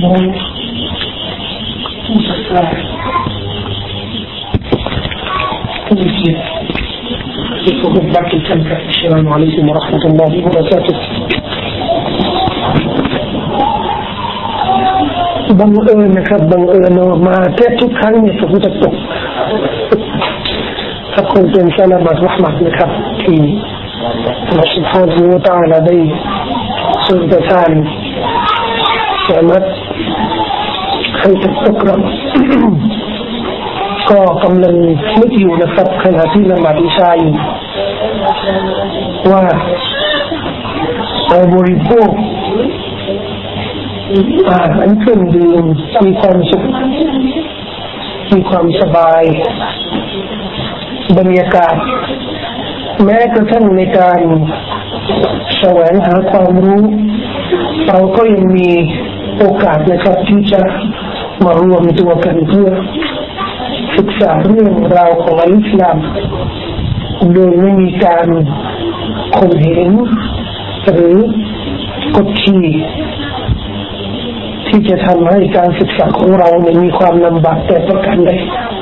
น้องผู้ศรัทธาผู้เกียรติที่เคารพรักทุกท่านครับอัสสลามุอะลัยกุมวะเราะห์มะตุลลอฮิวะบะเราะกาตุฮ์บังเอิญนะครับบังเอิญมาแค่ทุกครั้งเนี่ยฝนจะตกถ้าคงเป็นสลามัตรห์มัตนะครับที่อัลลอฮฺ سبحانه และ تعالى ได้ทรงประทานสามารถให้ทุกพวกเราก็กำลังนึกอยู่นะครับขณะที่ละหมาดอิชาอยู่ว่าเราบริโภคอาหารเครื่องดื่มมีความสุขมีความสบายบรรยากาศแม้กระทั่งในการแสวงหาความรู้เราก็ยังมีโอกาสนะครับที่จะมารวมตัวกันเพื่อศึกษาเรื่องราวของอิสลามโดยไม่มีการข่มเหงหรือกดขี่ที่จะทำให้การศึกษาของเราเนี่ยมีความลำบากแต่ประการใด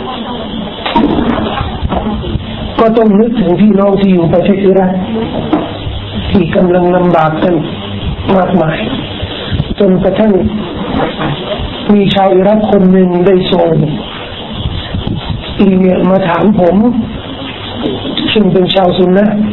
ก็ต้องนึกถึงพี่น้องที่อยู่ประเทศอิรักที่กำลังลำบากกันมากมายจนกระทั่งมีชาวอิรักคนหนึ่งได้ส่งอีเมลมาถามผมซึ่งเป็นชาวซุนนะห์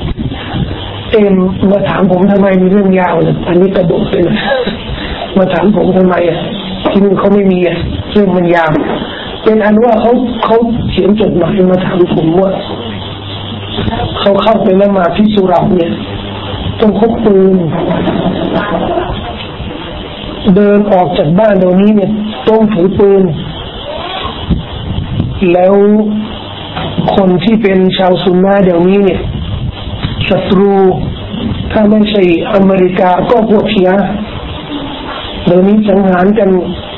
มาถามผมทำไมมีเรื่องยาวเลยอันนี้กระโดดไปเลยมาถามผมทำไมที่นู่นเขาไม่มีเรื่องมันยาวเป็นอันว่าเขาเขียนจดหมายมาถามผมว่าเขาเข้าไปละหมาดที่สุเหร่าเนี่ยต้องพกปืนเดินออกจากบ้านเดี๋ยวนี้เนี่ยต้องถือปืนแล้วคนที่เป็นชาวซุนนะห์เดี๋ยวนี้เนี่ยศัตรูถ้าไม่ใช่อเมริกาก็พวกชีอะห์เดี๋ยวนี้สังหารกัน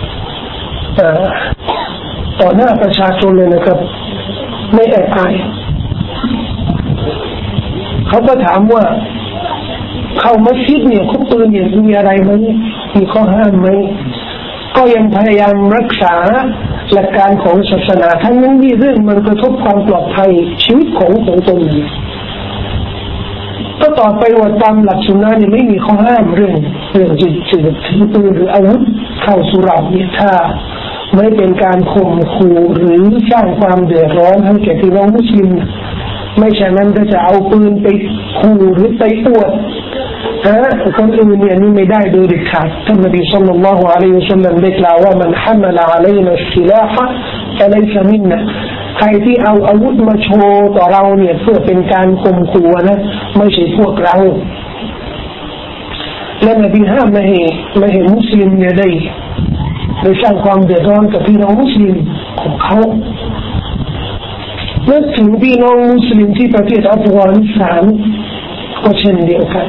ต่อหน้าประชาชนเลยนะครับไม่แอบอายเขาก็ถามว่าเข้ามัสยิดเนี่ยพกปืนเนี่ยมีอะไรไหมมีข้อห้ามไหมก็ยังพยายามรักษาหลักการของศาสนาทั้งนั้นที่เรื่องมันกระทบความปลอดภัยชีวิตของตนก็ต่อไปว่าตามหลักสุนนะเนี่ยไม่มีข้อห้ามเรื่องจิตถือปืนหรืออาวุธเข้าสุเหร่าเนี่ยถ้าไม่เป็นการข่มขู่หรือสร้างความเดือดร้อนให้แก่พี่น้องมุสลิมไม่ใช่นั้นก็จะเอาปืนไปขู่หรือไปอวดคนอื่นเนี่ยนี่ไม่ได้โดยเด็ดขาดท่านนบีศ็อลลัลลอฮุอะลัยฮิวะซัลลัมได้กล่าวว่ามันฮัมละอะลัยนาสซิลาฮะฟะลัยซะมินนะใครที่เอาอาวุธมาโชว์ต่อเราเนี่ยเพื่อเป็นการข่มขู่นะไม่ใช่พวกเราและนบีห้ามไม่ให้มุสลิมเนี่ยได้สร้างความเดือดร้อนกับพี่น้องมุสลิมของเขานึกถึงพี่น้องมุสลิมที่ประเทศอัฟกานิสถานก็เช่นเดียวกัน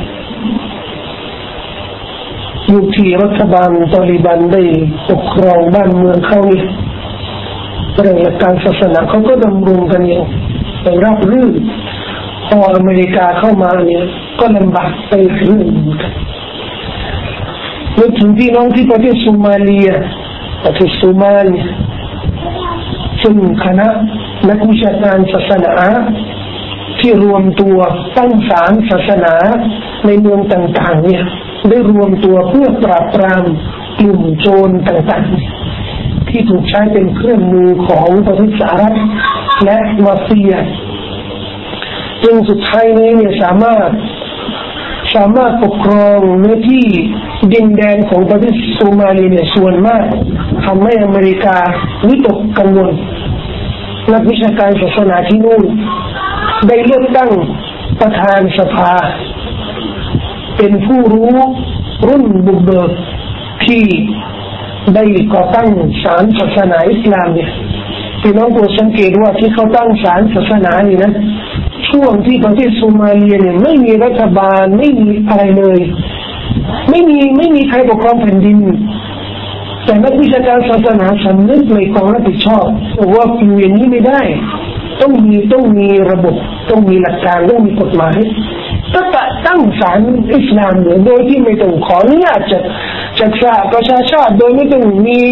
ยุคที่รัฐบาลตาลิบันได้ปกครองบ้านเมืองเขาเนี่ยเรื่องหลักการศาสนาเขาก็ดำรงกันอย่างราบรื่นพออเมริกาเข้ามาเนี่ยก็ลำบากไปเรื่องกันนึกถึงพี่น้องที่ประเทศโซมาเลียประเทศโซมาเลียซึ่งคณะนักวิชาการศาสนาที่รวมตัวตั้งศาลศาสนาในเมืองต่างๆเนี่ยได้รวมตัวเพื่อปราบปรามกลุ่มโจรต่างๆที่ถูกใช้เป็นเครื่องมือของประเทศสหรัฐและมาเฟียจนสุดท้ายนี้เนี่ยสามารถปกครองเนื้อที่ดินแดนของประเทศโซมาเลียเนี่ยส่วนมากทำให้อเมริกาวิตกกังวลนักวิชาการศาสนาที่นู่นได้เลือกตั้งประธานสภาเป็นผู้รู้รุ่นบุกเบิกที่ได้ก่อตั้งศาลศาสนาอิสลามเนี่ยพี่น้องโปรดสังเกตว่าที่เขาตั้งศาลศาสนานี่นะช่วงที่ประเทศโซมาเลียเนี่ยไม่มีรัฐบาลไม่มีอะไรเลยไม่มีใครปกครองแผ่นดินแต่นักวิชาการศาสนาสำนึกในความรับผิดชอบว่าอยู่อย่างนี้ไม่ได้ต้องมีระบบต้องมีหลักการต้องมีกฎหมายก็ตั้งศาลอิสลามโดยที่ไม่ต้องขออนุญาตจากจากสหประชาชาติโดยไม่ต้อง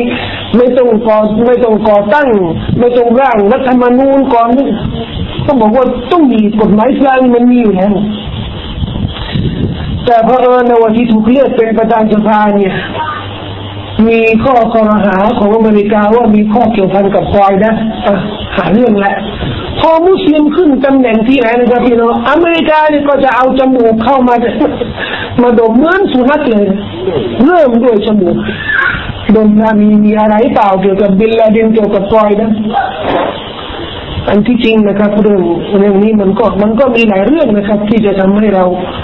ก่อตั้งไม่ต้องร่างรัฐธรรมนูญก่อนต้องบอกว่าต้องมีกฎหมายอิสลามมันมีอยู่แล้วแต่พอในวันที่ถูกเลือกเป็นประธานสภาเนี่ยมีข้อกล่าวหาของอเมริกาว่ามีข้อเกี่ยวพันกับควายนะหาเรื่องแหละพอมุสลิมขึ้นตำแหน่งที่ไหนนะครับพี่น้องอเมริกาเนี่ยก็จะเอาจมูกเข้ามาดมเหมือนสุนัขเลยเริ่มด้วยจมูกดมนะมีอะไรเปล่าเกี่ยวกับบิลลาดินเกี่ยวกับควายนะอันที่จริงนะครับเรื่องนี้มันก็มีหลายเรื่องนะครับที่จะทำให้เรา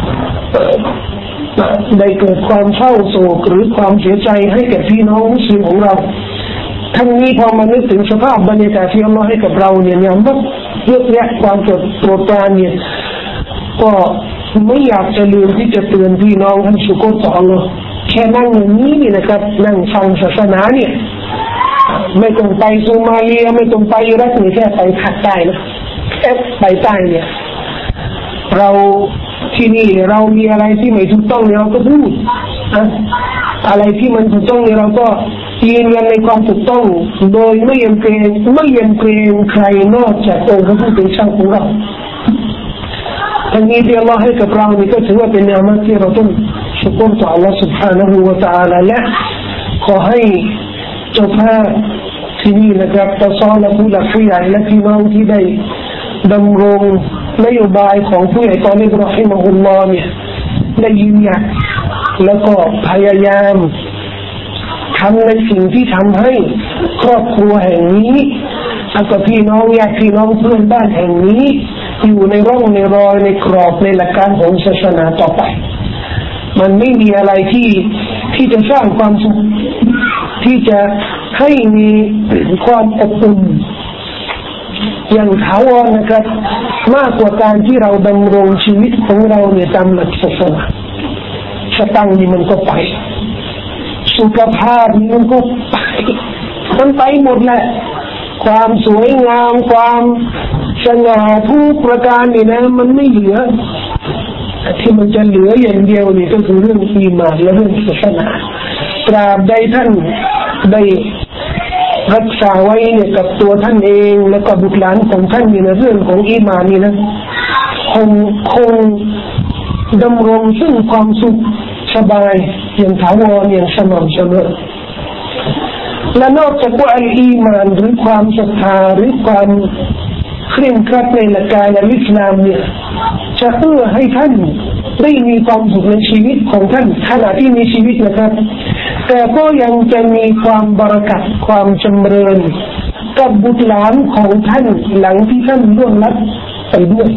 ได้เกิดความเศร้าโศกหรือความเสียใจให้แก่พี่น้องมุสลิมของเราทั้งนี้พอมานึกถึงสภาพบรรยากาศที่อัลลอฮ์ให้กับเราเนี่ยมันเยอะแยะความโปรดปรานเนี่ยก็ไม่อยากจะลืมที่จะเตือนพี่น้องให้ชุกรต่ออัลลอฮ์แค่นั่งอย่างนี้นี่นะครับนั่งฟังศาสนาเนี่ยไม่ต้องไปโซมาเลียไม่ต้องไปอิรักนี่แค่ไปภาคใต้นะแค่ไปใต้เนี่ยเราที่นี่เรามีอะไรที่ไม่ถูกต้องเราก็พูดอะไรที่มันถูกต้องเราก็ยืนยันในความถูกต้องโดยไม่ยำเกรงใครนอกจากองค์พระผู้เป็นเจ้าของเราทั้งนี้ที่อัลลอฮ์ให้กับเรานี่ก็ถือว่าเป็นเนื้อมาที่เราต้องชุกรต่ออัลลอฮ์ سبحانه และ تعالى และขอให้เจ้าภาพที่นี่นะครับต่อซ้อนและผู้หลักผู้ใหญ่และพี่น้องที่ได้ดำรงนโยบายของผู้ใหญ่ตอนนี้เราให้มาอุลลอฮ์เนี่ยได้ยืนหยัดแล้วก็พยายามทำในสิ่งที่ทำให้ครอบครัวแห่งนี้แล้วก็พี่น้องญาติพี่น้องเพื่อนบ้านแห่งนี้อยู่ในร่องในรอยในกรอบในหลักการของศาสนาต่อไปมันไม่มีอะไรที่จะสร้างความสุขที่จะให้มีความอบอุ่นอย่างถาวรนะครับมากกว่าการที่เราดำรงชีวิตของเราเนี่ยตามหลักศาสนาสตังค์นี่มันก็ไปสุขภาพนี่มันก็ไปหมดแหละความสวยงามความสง่าทุกประการนี่นะมันไม่เหลือที่มันจะเหลืออย่างเดียวนี่ก็คือเรื่องอีหม่านและเรื่องศาสนาตราบใดท่านได้รักษาไว้เนี่ยกับตัวท่านเองแล้วก็บุตรหลานของท่านนี่นะเรื่องของอีหม่านนี่นะคงดำรงซึ่งความสุขสบายอย่างถาวรอย่างสม่ำเสมอและนอกจากว่าอีหม่านหรือความศรัทธาหรือความเคร่งครัดในหลักการอิสลามเนี่ยจะเพื่อให้ท่านได้มีความสุขในชีวิตของท่านขณะที่มีชีวิตนะครับแต่ก็ยังจะมีความบารกัตความจำเริญกับบุตรหลานของท่านหลังที่ท่านล่วงลับไปด้วย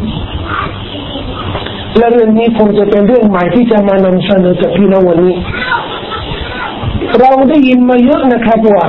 และเรื่องนี้คงจะเป็นเรื่องใหม่ที่จะมานำเสนอกับพี่น้องวันนี้เราได้ยินมาเยอะนะครับว่า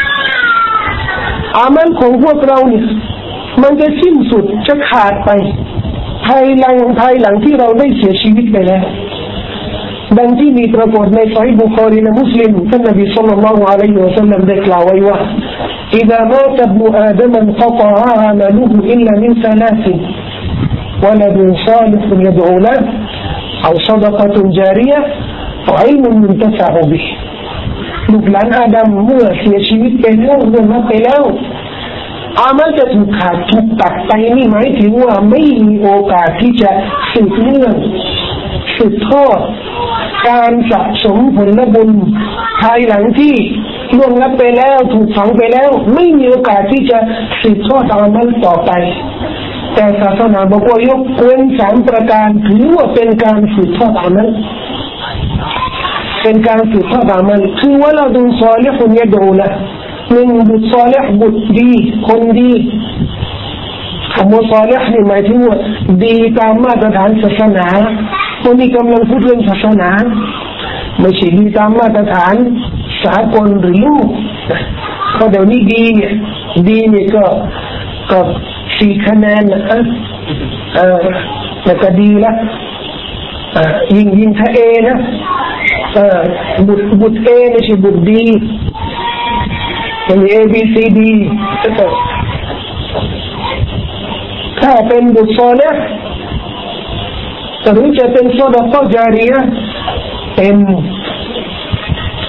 อามัลของพวกเราเนี่ยมันจะสิ้นสุดจะขาดไปภายหลังที่เราได้เสียชีวิตไปแล้วดังที่มีปรากฏในซอฮีฮ์บุคอรีและมุสลิมท่านนบีศ็อลลัลลอฮุอะลัยฮิวะซัลลัมได้กล่าวไว้ว่า إذا مات ابن آدم انقطع عمله إلا من ثلاث ولد صالح يدعو له أو صدقة جارية أو علم ينتفع به ลูกหลานอาดัมเมื่อเสียชีวิตไปแล้วเมื่อมาไปแล้วอามัลจะถูกขาดถูกตัดไปนี่หมายถึงว่าไม่มีโอกาสที่จะสืบเนื่องสืบทอดการสะสมผลบุญภายหลังที่ล่วงลับไปแล้วถูกฝังไปแล้วไม่มีโอกาสที่จะสืบทอดอามัลต่อไปแต่ศาสนาบอกว่ายกเว้น3ประการถือว่าเป็นการสืบทอดอามัลเป็นการสืบทอดอามัลคือว่าเราดูซอลิฮุนยะดูละหนึ่งบุตรซอลิฮ์บุตรดีคนดีคำว่าซอลิฮ์นี่หมายถึงว่าดีตามมาตรฐานศาสนาคนนี้กำลังพูดเรื่องศาสนาไม่ใช่ดีตามมาตรฐานสากลหรือโลกเพราะเดี๋ยวนี้ดีเนี่ยก็4 คะแนนนะแล้วก็ดีละยิงถ้าเอนะบุตรเอไม่ใช่บุตรดีมี A B C D ถ้าเป็นบุตรซอลิฮ์หรือจะเป็นซอดะกอฮ์ญาริยะห์เป็น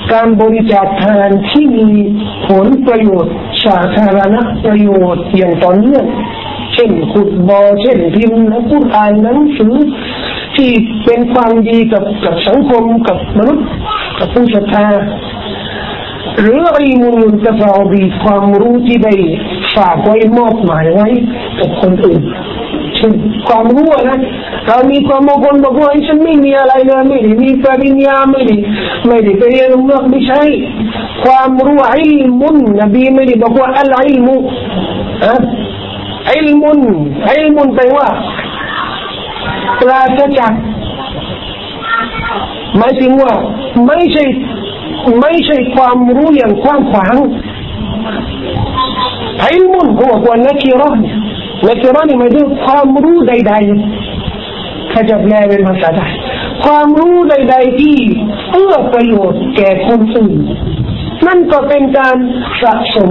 การบริจาคทานที่มีผลประโยชน์สาธารณประโยชน์อย่างต่อเนื่องเช่นขุดบ่อเช่นพิมพ์และพูดอ่านหนังสือที่เป็นความดีกับสังคมกับมนุษย์กับผู้ศรัทธาหรืออิลมุนตะฟาบีความรู้ที่ได้ฝากไว้มอบหมายไว้กับคนอื่นเช่นความรู้นะเรามีความบางคนบอกว่าฉันไม่มีอะไรเลยไม่ได้มีปริญญาไม่ได้ไปเรียนเรื่องไม่ใช่ความรู้อิลมุนนบีไม่ได้บอกว่าอัลอิลมุอิลมุนแปลว่าปราศจากหมายถึงว่าไม่ใช่ความรู้อย่างกว้างขวางอิลมุนหัวนักเรนี่หมายถึงความรู้ใดๆถ้าจะแปลเป็นภาษาไทยความรู้ใดๆที่เอื้อประโยชน์แก่คนอื่นนั่นก็เป็นการสะส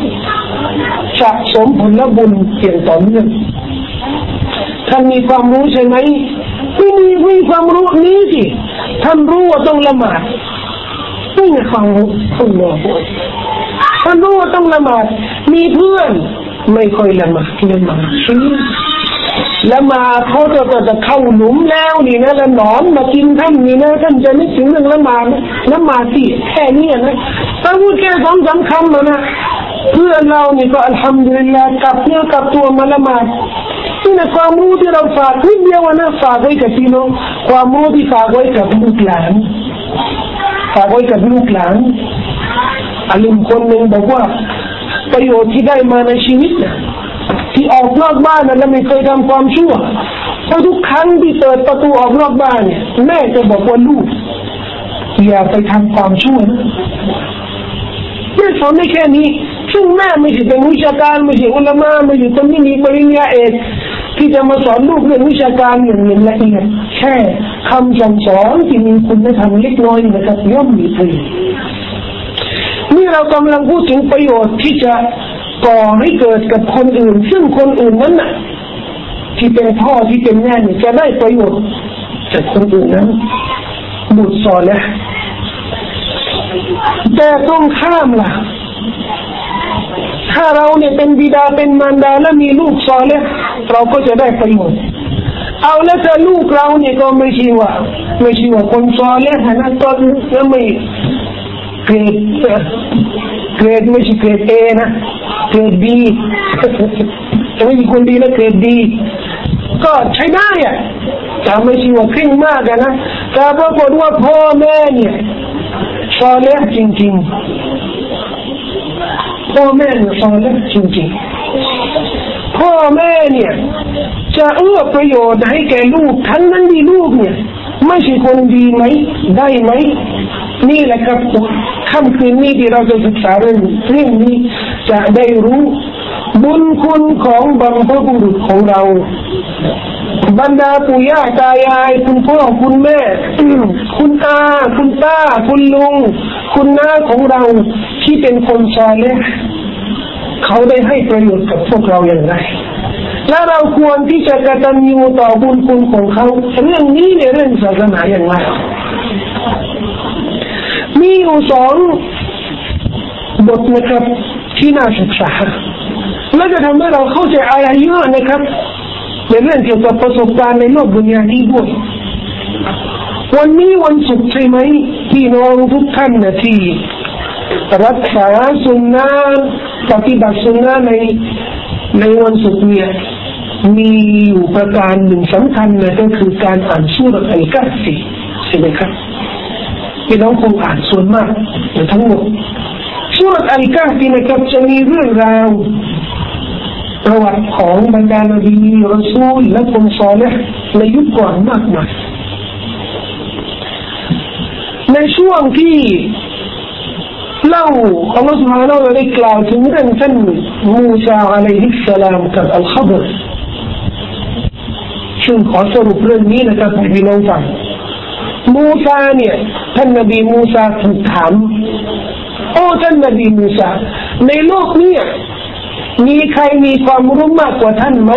มผลบุญเกี่ยวต่อเนื่องท่านมีความรู้ใช่ไหมไม่มีความรู้นี้สิท่านรู้ว่าต้องละหมาดนี่ไงความรู้ต้องละหมาดท่านรู้ว่าต้องละหมาดมีเพื่อนไม่ค่อยละหมาดเขาจะเข้าหลุมแล้วนี่นะแล้วหนอนมากินท่านนี่นะท่านจะนึกถึงเรื่องละหมาดสิแค่นี้นะถ้าพูดแค่2-3 คำนะเพื่อนเรานี่ก็อัลฮัมดุลิลลาห์กลับเนื้อกลับตัวมาละหมาดนี่นะความรู้ที่เราฝากนิดเดียวนะฝากไว้กับพี่น้องความรู้ที่ฝากไว้กับลูกหลานอาลิมคนหนึ่งบอกว่าประโยชน์ที่ได้มาในชีวิตนะที่ออกนอกบ้านนะแล้วไม่เคยทำความชั่วเพราะทุกครั้งที่เปิดประตูออกนอกบ้านเนี่ยแม่จะบอกว่าลูกอย่าไปทำความชั่วนะแม่สอนไม่แค่นี้ซึ่งแม่ไม่ใช่เป็นวิชาการไม่ใช่อุลามะไม่ใช่คนที่มีปริญญาเอกที่จะมาสอนลูกเรื่องวิชาการอย่างละเอียดแค่คำสั่งสอนที่มีคุณธรรมเล็กน้อยนะครับย่อมมีประโยชน์นี่เรากำลังพูดถึงประโยชน์ที่จะก่อให้เกิดกับคนอื่นซึ่งคนอื่นนั้นน่ะที่เป็นพ่อที่เป็นแม่เนี่ยจะได้ประโยชน์จากคนอื่นนั้นบุตรสอนนะแต่ต้องข้ามล่ะถ้าเราเนี่ยเป็นบิดาเป็นมารดาและมีลูกสอนเนี่ยเราก็จะได้ประโยชน์เอาแล้วแต่ลูกเราเนี่ยก็ไม่ใช่ว่าคนสอนเนี่ยนะตอนก็ไม่เกรดไม่ใช่เกรด A นะเกรด B จะไม่มีคนดีแล้วเกรด D ก็ใช้ได้อ่ะแต่ไม่ใช่ว่าเคร่งมากนะแต่ปรากฏว่าพ่อแม่เนี่ยซอเลห์จริงๆพ่อแม่เนี่ยซอเลห์จริงๆพ่อแม่เนี่ยจะเอื้อประโยชน์ให้แก่ลูกทั้งนั้นที่ลูกเนี่ยไม่ใช่คนดีไหมได้ไหมนี่แหละครับค่ำคืนนี้ที่เราจะศึกษาเรื่องนี้จะได้รู้บุญคุณของบรรพบุรุษของเราบรรดาปู่ย่าตายายคุณพ่อคุณแม่คุณอาคุณป้าคุณลุงคุณน้าของเราที่เป็นคนซอเลห์เขาได้ให้ประโยชน์กับพวกเราอย่างไรและเราควรที่จะกตัญญูต่อบุญคุณของเขาเรื่องนี้ในเรื่องศาสนาอย่างไรมีอยู่2 บทนะครับที่น่าศึกษาและจะทำให้เราเข้าใจอะไรเยอะนะครับในเรื่องเกี่ยวกับประสบการณ์ในโลกดุนยานี้ด้วยวันนี้วันศุกร์ใช่ไหมพี่น้องทุกท่านนะที่รักษาสุนนะปฏิบัติสุนนะในวันศุกร์เนี่ยมีอยู่ประการหนึ่งสำคัญนะก็คือการอ่านซูเราะห์อัลกะฮ์ใช่ไหมครับพี่น้องคงอ่านส่วนมากหรือทั้งหมดซูเราะห์อัลกะฮ์นะครับจะมีเรื่องราวประวัติของบรรดานบีรอซูลและคนซอเลห์ในยุคก่อนมากมายในช่วงที่เล่าอัลลอฮฺ سبحانه และ ได้กล่าวถึงเรื่องท่านมูซาอะลัยฮิสสลามกับอัลคอฎรซึ่งขอสรุปเรื่องนี้นะครับให้พี่น้องฟังมูซาเนี่ยท่านนบีมูซาถูกถามโอ้ท่านนบีมูซาในโลกนี้มีใครมีความรู้มากกว่าท่านไหม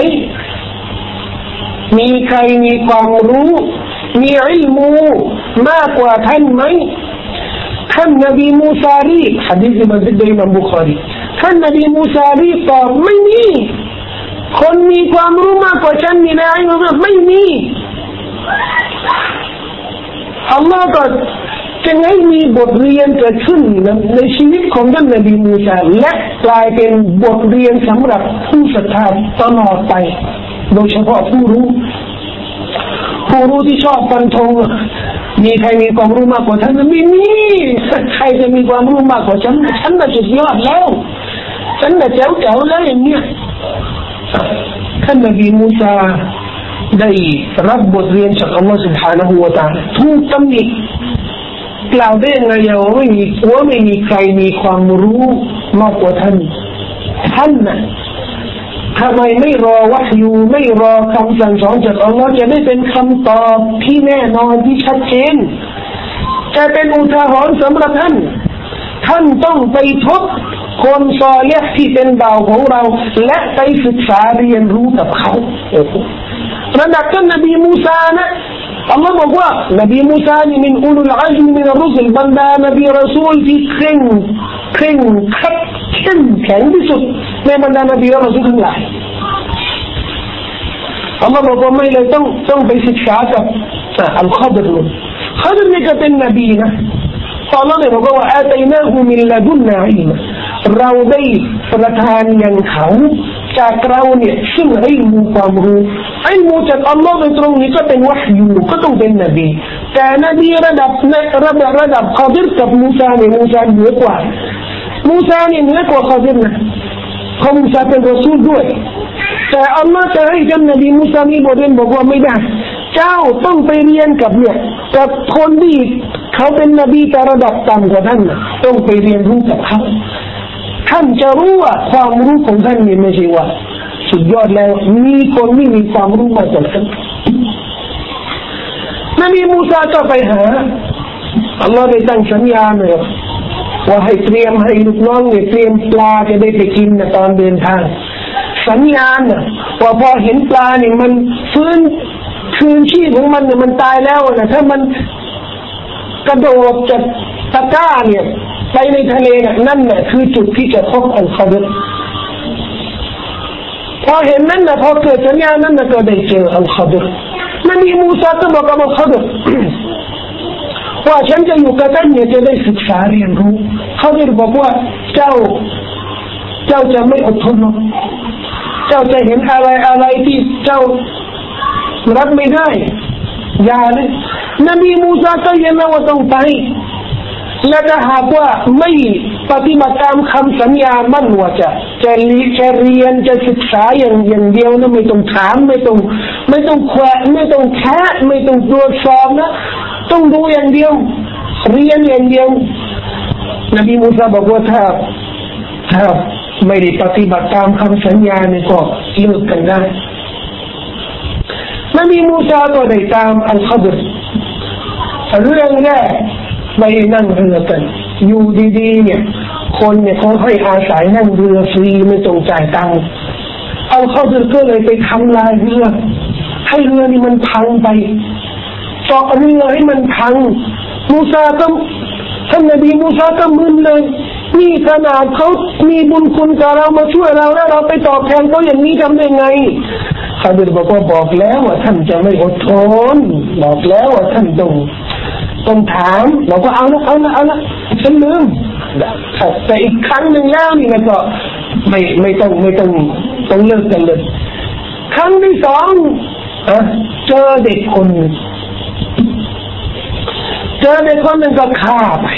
มีใครมีความรู้มีอิลมูมากกว่าท่านไหมทท่านนบีมูซารีบหะดีษบันทึกโดยอิหม่ามบุคอรีท่านนบีมูซารีบตอบไม่มีคนมีความรู้มากกว่าฉันมีในอิลมุไม่มีอัลลอฮ์ก็จึงให้มีบทเรียนเกิดขึ้นในชีวิตของท่านนบีมูซาและกลายเป็นบทเรียนสำหรับผู้ศรัทธาตลอดไปโดยเฉพาะผู้รู้ที่ชอบฟันธงมีใครมีความรู้มากกว่าท่านไม่มีใครจะมีความรู้มากกว่าฉันน่ะสุดยอดแล้วฉันน่ะเจ๋วแล้วอย่างเนี้ยท่านนบีมูซาได้รับบทเรียนจากอัลลอฮฺ سبحانه และ تعالى ถูกตำหนิกล่าวได้ยังไงว่าไม่มีใครมีความรู้มากกว่าท่านน่ะทำไมไม่รอวะฮยูไม่รอคำสั่งสอนจากอัลลอฮฺจะได้เป็นคำตอบที่แน่นอนที่ชัดเจนจะเป็นอุทาหรณ์สำหรับท่านต้องไปพบคนซอลิห์ที่เป็นบ่าวของเราและไปศึกษาเรียนรู้กับเขาระดับท่านนบีมูซานะอัลลอฮ์บอกว่านบีมูซานี่มินอุลุลอัซมมินรุสุลบรรดานบีรอซูลที่เคร่งเข้มแข็งที่สุดในบรรดานบีและรอซูลทั้งหลายอัลลอฮ์บอกว่าไม่เลยต้องไปศึกษากับอัลคอฎรนี่ก็เป็นนบีนะอัลลอฮ์เนี่ยบอกว่าอาตัยนาฮูมินละดุนนาอิลมะเราได้ประทานยังเขาจากเราเนี่ยซึ่งอิลมูความรู้อิลมูจากอัลลอฮ์โดยตรงนี้ก็เป็นวะฮยูก็ต้องเป็นนบีแต่นบีระดับคอดิรกับมูซาเนี่ยมูซาเหนือกว่ามูซาเนี่ยเหนือกว่าคอดิรนะเพราะมูซาเป็นรอซูลด้วยแต่อัลลอฮ์จะให้ท่านนบีมูซามีบทเรียนบอกว่าไม่ได้เจ้าต้องไปเรียนกับคนที่เขาเป็นนบีแต่ระดับต่ำกว่าท่านต้องไปเรียนรู้กับเขาท่านจะรู้ว่าความรู้ของท่านนี่ไม่ใช่ว่าสุดยอดแล้วมีคนที่มีความรู้มากกว่าท่านนบีมูซาก็ไปหาอัลลอฮ์ได้ตั้งสัญญาเลยว่าให้เตรียมให้ลูกน้องเนี่ยเตรียมปลาจะได้ไปกินตอนเดินทางสัญญาณว่าพอเห็นปลาเนี่ยมันฟื้นคืนชีพของมันเนี่ยมันตายแล้วนะถ้ามันกระโดดจากตะกร้าเนี่ยไปในทะเลนั่นแหละคือจุดที่จะพบอัลคอฎรพอเห็นนั่นนะพอเกิดสัญญาณนั้นก็ได้เจออัลคอฎรนบีมูซาก็บอกกับอัลคอฎรว่าฉันจะอยู่กับท่านเนี่ยจะได้ศึกษาเรียนรู้เขาได้บอกว่าเจ้าจะไม่อดทนหรอกเจ้าจะเห็นอะไรที่เจ้ารับไม่ได้อย่าเลยนบีมูซาก็ยังว่าต้องไปและถ้าหากว่าไม่ปฏิบัติตามคำสัญญามั่นว่าจะเรียนจะศึกษาอย่างเดียวนะไม่ต้องถามไม่ต้องแขวะไม่ต้องแคะไม่ต้องตรวจสอบนะต้องดูอย่างเดียวเรียนอย่างเดียวนบีมูซาบอกว่าถ้าไม่ได้ปฏิบัติตามคำสัญญาเนี่ยก็เลิกกันได้นบีมูซาก็ได้ตามอัลคอฎรเรื่องแรกไปนั่งเรือกันอยู่ดีๆเนี่ยคนเนี่ยเขาให้อาศัยนั่งเรือฟรีไม่ต้องจ่ายตังค์อัลคอฎรก็เลยไปทำลายเรือให้เรือนี่มันพังไปเจาะเรือให้มันพังมูซาก็ท่านนบีมูซาก็มึนเลยนี่ขนาดเขามีบุญคุณกับเรามาช่วยเราแล้วเราไปตอบแทนเขาอย่างนี้ทำได้ไงคอฎรบอกแล้วว่าท่านจะไม่อดทนบอกแล้วว่าท่านต้องถามเราก็เอาละฉันลืมแต่อีกครั้งหนึ่งแล้วนี่มันก็ไม่ต้องเลิกกันเลยครั้งที่สองเจอเด็กคนหนึ่งก็ฆ่าไป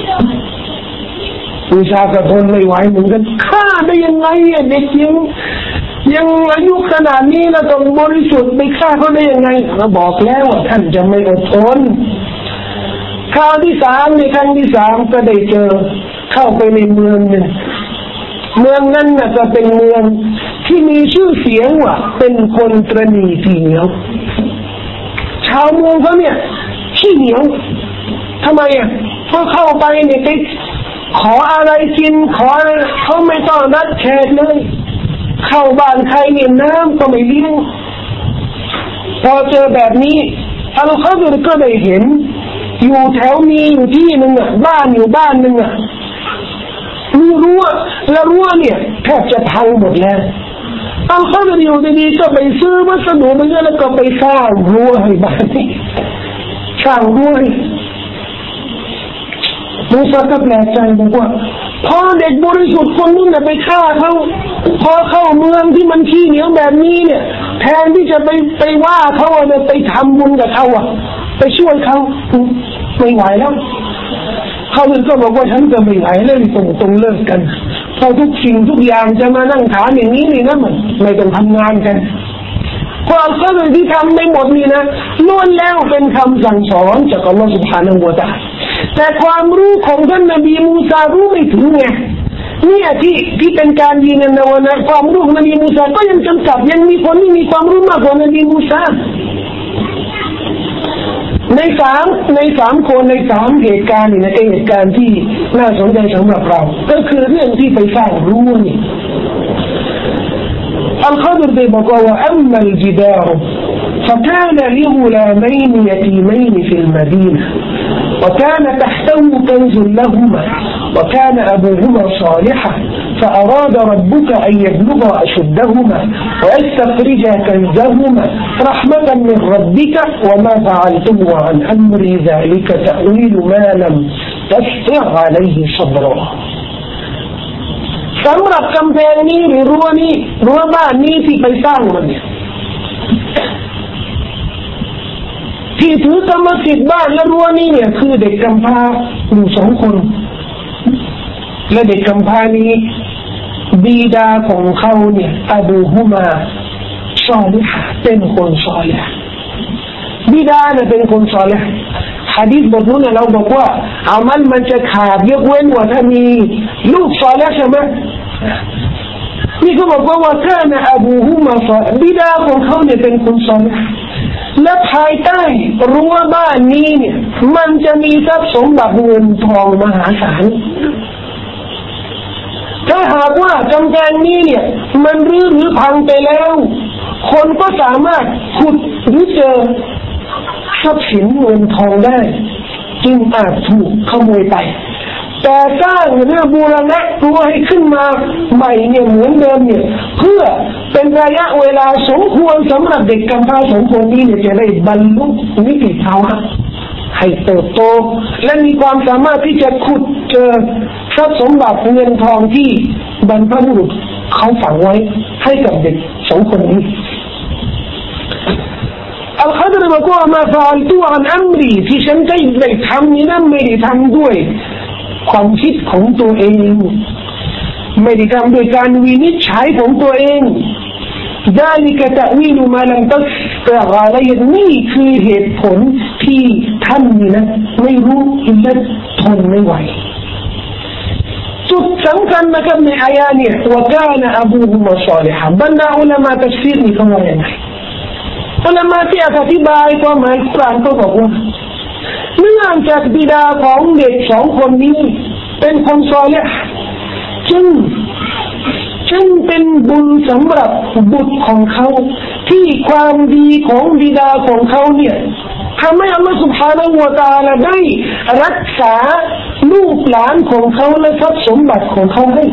มูซาก็ทนไม่ไหวเหมือนกันฆ่าได้ยังไงเด็กยังอายุขนาดนี้แล้วต้องบริสุทธิ์ไปฆ่าเขาได้ยังไงเราบอกแล้วว่าท่านจะไม่อดทนครั้งที่สามก็ได้เจอเข้าไปในเมืองหนึ่งเมืองนั้นน่ะจะเป็นเมืองที่มีชื่อเสียงว่าเป็นคนตระหนี่ที่เหนียวชาวเมืองเขาเนี่ยขี้เหนียวทำไมเพราะเข้าไปเนี่ยไปขออะไรกินเขาไม่ต้องนัดแขกเลยเข้าบ้านใครเนี่ยน้ำก็ไม่เลี้ยงพอเจอแบบนี้อัลคอฎรก็ได้เห็นอยู่แถวมีอยู่ที่หนึ่งอ่ะบ้านอยู่บ้านหนึ่งอ่ะมีรั้วแล้วรั้วเนี่ยแทบจะพังหมดแล้วเอาเขาจะอยู่ดีๆก็ไปซื้อวัสดุมาเยอะแล้วก็ไปสร้างรั้วให้บ้านนี้สร้างรั้วมูซาก็แปลกใจบอกว่าพอเด็กบริสุทธิ์คนนึงเนี่ยไปฆ่าเขาพอเข้าเมืองที่มันขี้เหนียวแบบนี้เนี่ยแทนที่จะไปว่าเขาเนี่ยไปทำบุญกับเขาไปช่วยเขาไม่ไหวแล้วเขาเลยก็บอกว่าฉันจะไม่ไหวแล้วตรงเลิกกันพอทุกสิ่งทุกอย่างจะมานั่งถามอย่างนี้นี่นะมันไม่ต้องทำงานกันความเข้าใจที่ทำในหมดนี่นะล้วนแล้วเป็นคำสั่งสอนจากอัลลอฮฺ سبحانه และ تعالى แต่ความรู้ของท่านนบีมูซารู้ไม่ถึงไงเนี่ยที่เป็นการยืนยันว่าความรู้ของนบีมูซาก็ยังจำกัดยังมีคนที่มีความรู้มากกว่านบีมูซาในสามคนในสามเหตุการณ์นี่นะเหตุการณ์ที่น่าสนใจสำหรับเราก็คือเรื่องที่ไปสร้างรั้วนี่الخضر بقى وأما الجدار فكان لغلامين يتيمين في المدينة وكان تحته كنز لهما وكان أبوهما صالحا فأراد ربك أن يبلغا أشدهما ويستخرجا كنزهما رحمة من ربك وما فعلته عن أمري ذلك تأويل ما لم تستطع عليه صبراสำหรับกำแพงนี้หรือรั้วนี้รั้วบ้านนี้ที่ไปสร้างมันเนี่ยที่ถือกรรมสิทธิ์บ้านและรั้วนี้เนี่ยคือเด็กกำพร้าอยู่2 คนและเด็กกำพร้านี้บิดาของเขาเนี่ยอบูฮุมาซอลิฮ์เป็นคนซอลิฮ์บิดาเนี่ยเป็นคนซอลิฮ์หะดีษบทนู้นเราบอกว่าอามัลมันจะขาดยกเว้นว่าถ้ามีลูกซอลิฮ์ใช่ไหมนี่ก็บอกว่าท่านอบูฮุมาซอลิฮ์บิดาของเขาเนี่ยเป็นคนซอลิฮ์และภายใต้รั้วบ้านนี้เนี่ยมันจะมีทรัพย์สมบัติเงินทองมหาศาลถ้าหากว่ากำแพงนี้เนี่ยมันรื้อหรือพังไปแล้วคนก็สามารถขุดหรือเจอทรัพย์สินเงินทองได้จึงอาจถูกขโมยไปแต่สร้างเรื่องบูรณะตัวให้ขึ้นมาใหม่เนี่ยเหมือนเดิมเนี่ยเพื่อเป็นระยะเวลาสมควรสำหรับเด็กกำพร้า2 คนนี้เนี่ยจะได้บรรลุนิติภาวะให้เติบโตและมีความสามารถที่จะขุดเจอทรัพย์สมบัติเงินทองที่บรรพบุรุษเขาฝังไว้ให้กับเด็ก2 คนนี้อัลคอดรบอกว่ามาฟาลตุอันอัมรีที่ฉันได้ทำนี้นั้นไม่ได้ทำด้วยความคิดของตัวเองไม่ได้ทำโดยการวินิจฉัยของตัวเองได้กระตะวินุมาลังตัสตะอะไรนี่คือเหตุผลที่ท่านนี่นะไม่รู้และทนไม่ไหวจุดสำคัญนะครับในอายะเนี่ยว่าการอบูฮุมาซอลิฮะบรรดาอุลามะตัฟซีรนี่เขาว่าอย่างไรอุลามะที่อธิบายความหมายกุรอานก็บอกว่าเนื่องจากบิดาของเด็ก2 คนนี้เป็นคนซอลิฮ์จึงเป็นบุญสำหรับบุตรของเขาที่ความดีของบิดาของเขาเนี่ยทำให้อัลลอฮฺ سبحانه และ تعالى ได้รักษาลูกหลานของเขาและทรัพย์สมบัติของเขาให้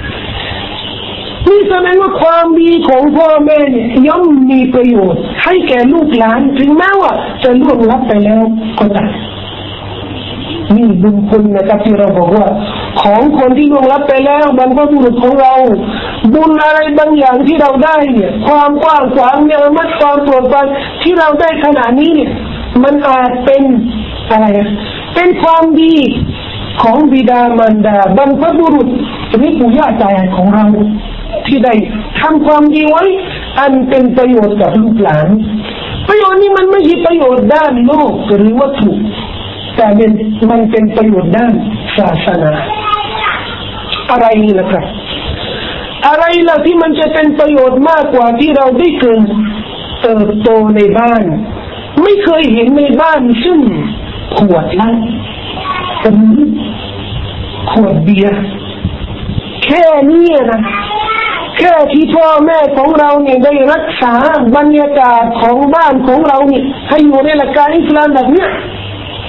นี่แสดงว่าความดีของพ่อแม่เนี่ยย่อมมีประโยชน์ให้แก่ลูกหลานถึงแม้ว่าจะล่วงลับไปแล้วก็ตามนี่บุญคุณนะครับที่เราบอกว่าของคนที่ล่วงลับไปแล้วบรรพบุรุษของเราบุญอะไรบางอย่างที่เราได้เนี่ยความกว้างขวางเนี่ยมันความโปรดปรานที่เราได้ขนาดนี้เนี่ยมันอาจเป็นอะไรเป็นความดีของบิดามารดาบรรพบุรุษหรือปู่ย่าตายายของเราที่ได้ทำความดีไว้อันเป็นประโยชน์กับลูกหลานประโยชน์นี้มันไม่ใช่ประโยชน์ด้านโลกหรือวัตถุแต่มันเป็นประโยชน์ด้านศาสนาอะไรนี่ล่ะครับอะไรล่ะที่มันจะเป็นประโยชน์มากกว่าที่เราได้เกิดเติบโตในบ้านไม่เคยเห็นในบ้านซึ่งขวดเหล้าหรือขวดเบียร์แค่นี้นะแค่ที่พ่อแม่ของเราเนี่ยได้รักษาบรรยากาศของบ้านของเราเนี่ยให้อยู่ในหลักการอิสลามแบบเนี้ย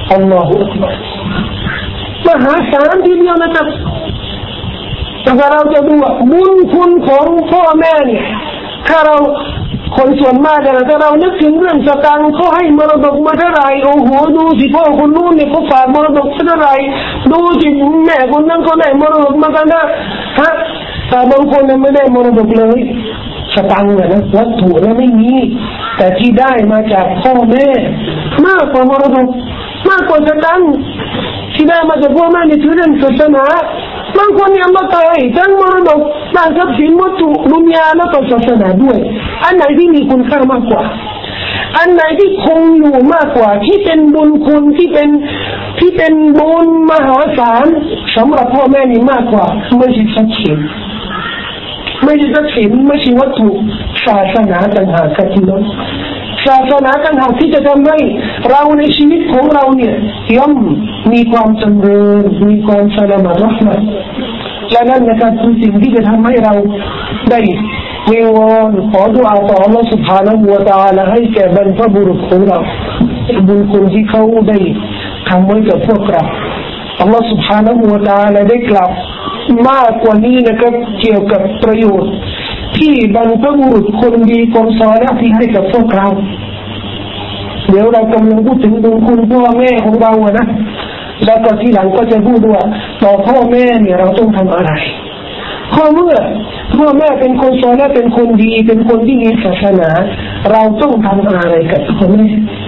อัลลอฮฺอักบัรมหาศาลทีเดียวนะครับแต่เราจะดูว่าบุญคุณของพ่อแม่เนี่ยถ้าเราคนส่วนมากเนี่ยถ้าเรานึกถึงเรื่องสตางค์เขาให้มรดกมาเท่าไหร่โอ้โหดูสิพ่อคนนู้นเนี่ยเขาฝากมรดกเท่าไหร่ดูสิแม่คนนั้นเขาได้มรดกมากันนะฮะแต่บางคนเนี่ยไม่ได้มรดกเลยสตางค์เนี่ยนะวัตถุเนี่ยไม่มีแต่ที่ได้มาจากพ่อแม่มากกว่ามรดกมากกว่าสตางค์ที่ได้มาจากพ่อแม่ในเรื่องศาสนาบางคนเนี่ยมาตายทั้งมรดกทั้งทรัพย์สินวัตถุดุนยาแล้วก็ศาสนาด้วยอันไหนที่มีคุณค่ามากกว่าอันไหนที่คงอยู่มากกว่าที่เป็นบุญคุณที่เป็นบุญมหาศาลสำหรับพ่อแม่นี่มากกว่าไม่ใช่ทรัพย์สินไม่ใช่ทรัพย์สินไม่ใช่วัตถุศาสนาต่างหากกันที่นั้นศาสนาต่างหากที่จะทำให้เราในชีวิตของเราเนี่ยย่อมมีความจำเริญมีความสลามะเราะห์มะห์และนั่นนะครับคือสิ่งที่จะทำให้เราได้วิงวอนขอดุอาต่อ Allah Subhanahu wa Taala ให้แก่บรรพบุรุษของเราบุญคุณที่เขาได้ทำไว้กับพวกเรา Allah Subhanahu wa Taala ได้กล่าวมากกว่านี้นะครับเกี่ยวกับประโยชน์ที่บรรพบุรุษคนดีคนซอลิห์ที่ให้กับพวกเราเดี๋ยวเรากำลังพูดถึงบุญคุณพ่อแม่ของเราอะนะแล้วก็ที่หลังก็จะพูดว่าต่อพ่อแม่เนี่ยเราต้องทำอะไรเพราะเมื่อพ่อแม่เป็นคนซอลิห์เป็นคนดีเป็นคนที่มีศาสนาเราต้องทำอะไรกับพ่อแม่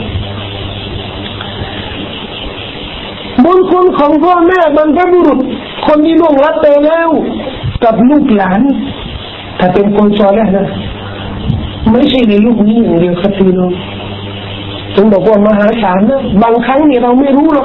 บุญคุณของพ่อแม่บรรพบุรุษคนที่ล่วงลับไปแล้วกับลูกหลานถ้าเป็นคนซอลิห์นะไม่ใช่ในลูกนี้อย่างเดียวครับพี่น้องถึงบอกว่ามหาศาลนะบางครั้งเนี่ยเราไม่รู้หรอก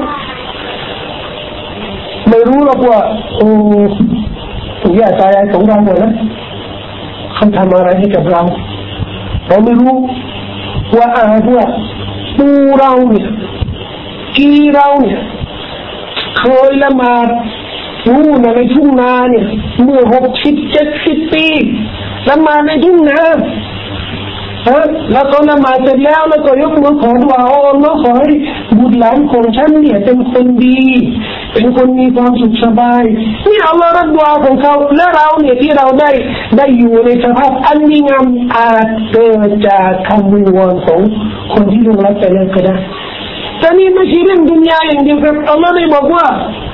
ว่าโอ้ปู่ย่าตายายของเราเนี่ยนะเขาทำอะไรให้กับเราไม่รู้ว่าว่าปู่เราเนี่ยกี่เราเนี่ยเคยละหมาดนู่นในทุ่งนาเนี่ยเมื่อ60-70 ปีละหมาดในทุ่งนาแล้วก็ละหมาดเสร็จแล้วก็ยกมือขอดุอาอัลเลาะห์ขอให้บุตรหลานของฉันเนี่ยเป็นคนดีเป็นคนมีความสุขสบายนี่อัลเลาะห์รับดุอาของเขาและเราเนี่ยที่เราได้อยู่ในสภาพอันดีงามอาจเกิดจากคำวิงวอนของคนที่ล่วงลับไปแล้วก็ได้แต่นี่ไม่ใช่เรื่องดุนยาอย่างเดียวครับอัลเลาะห์ได้บอกว่า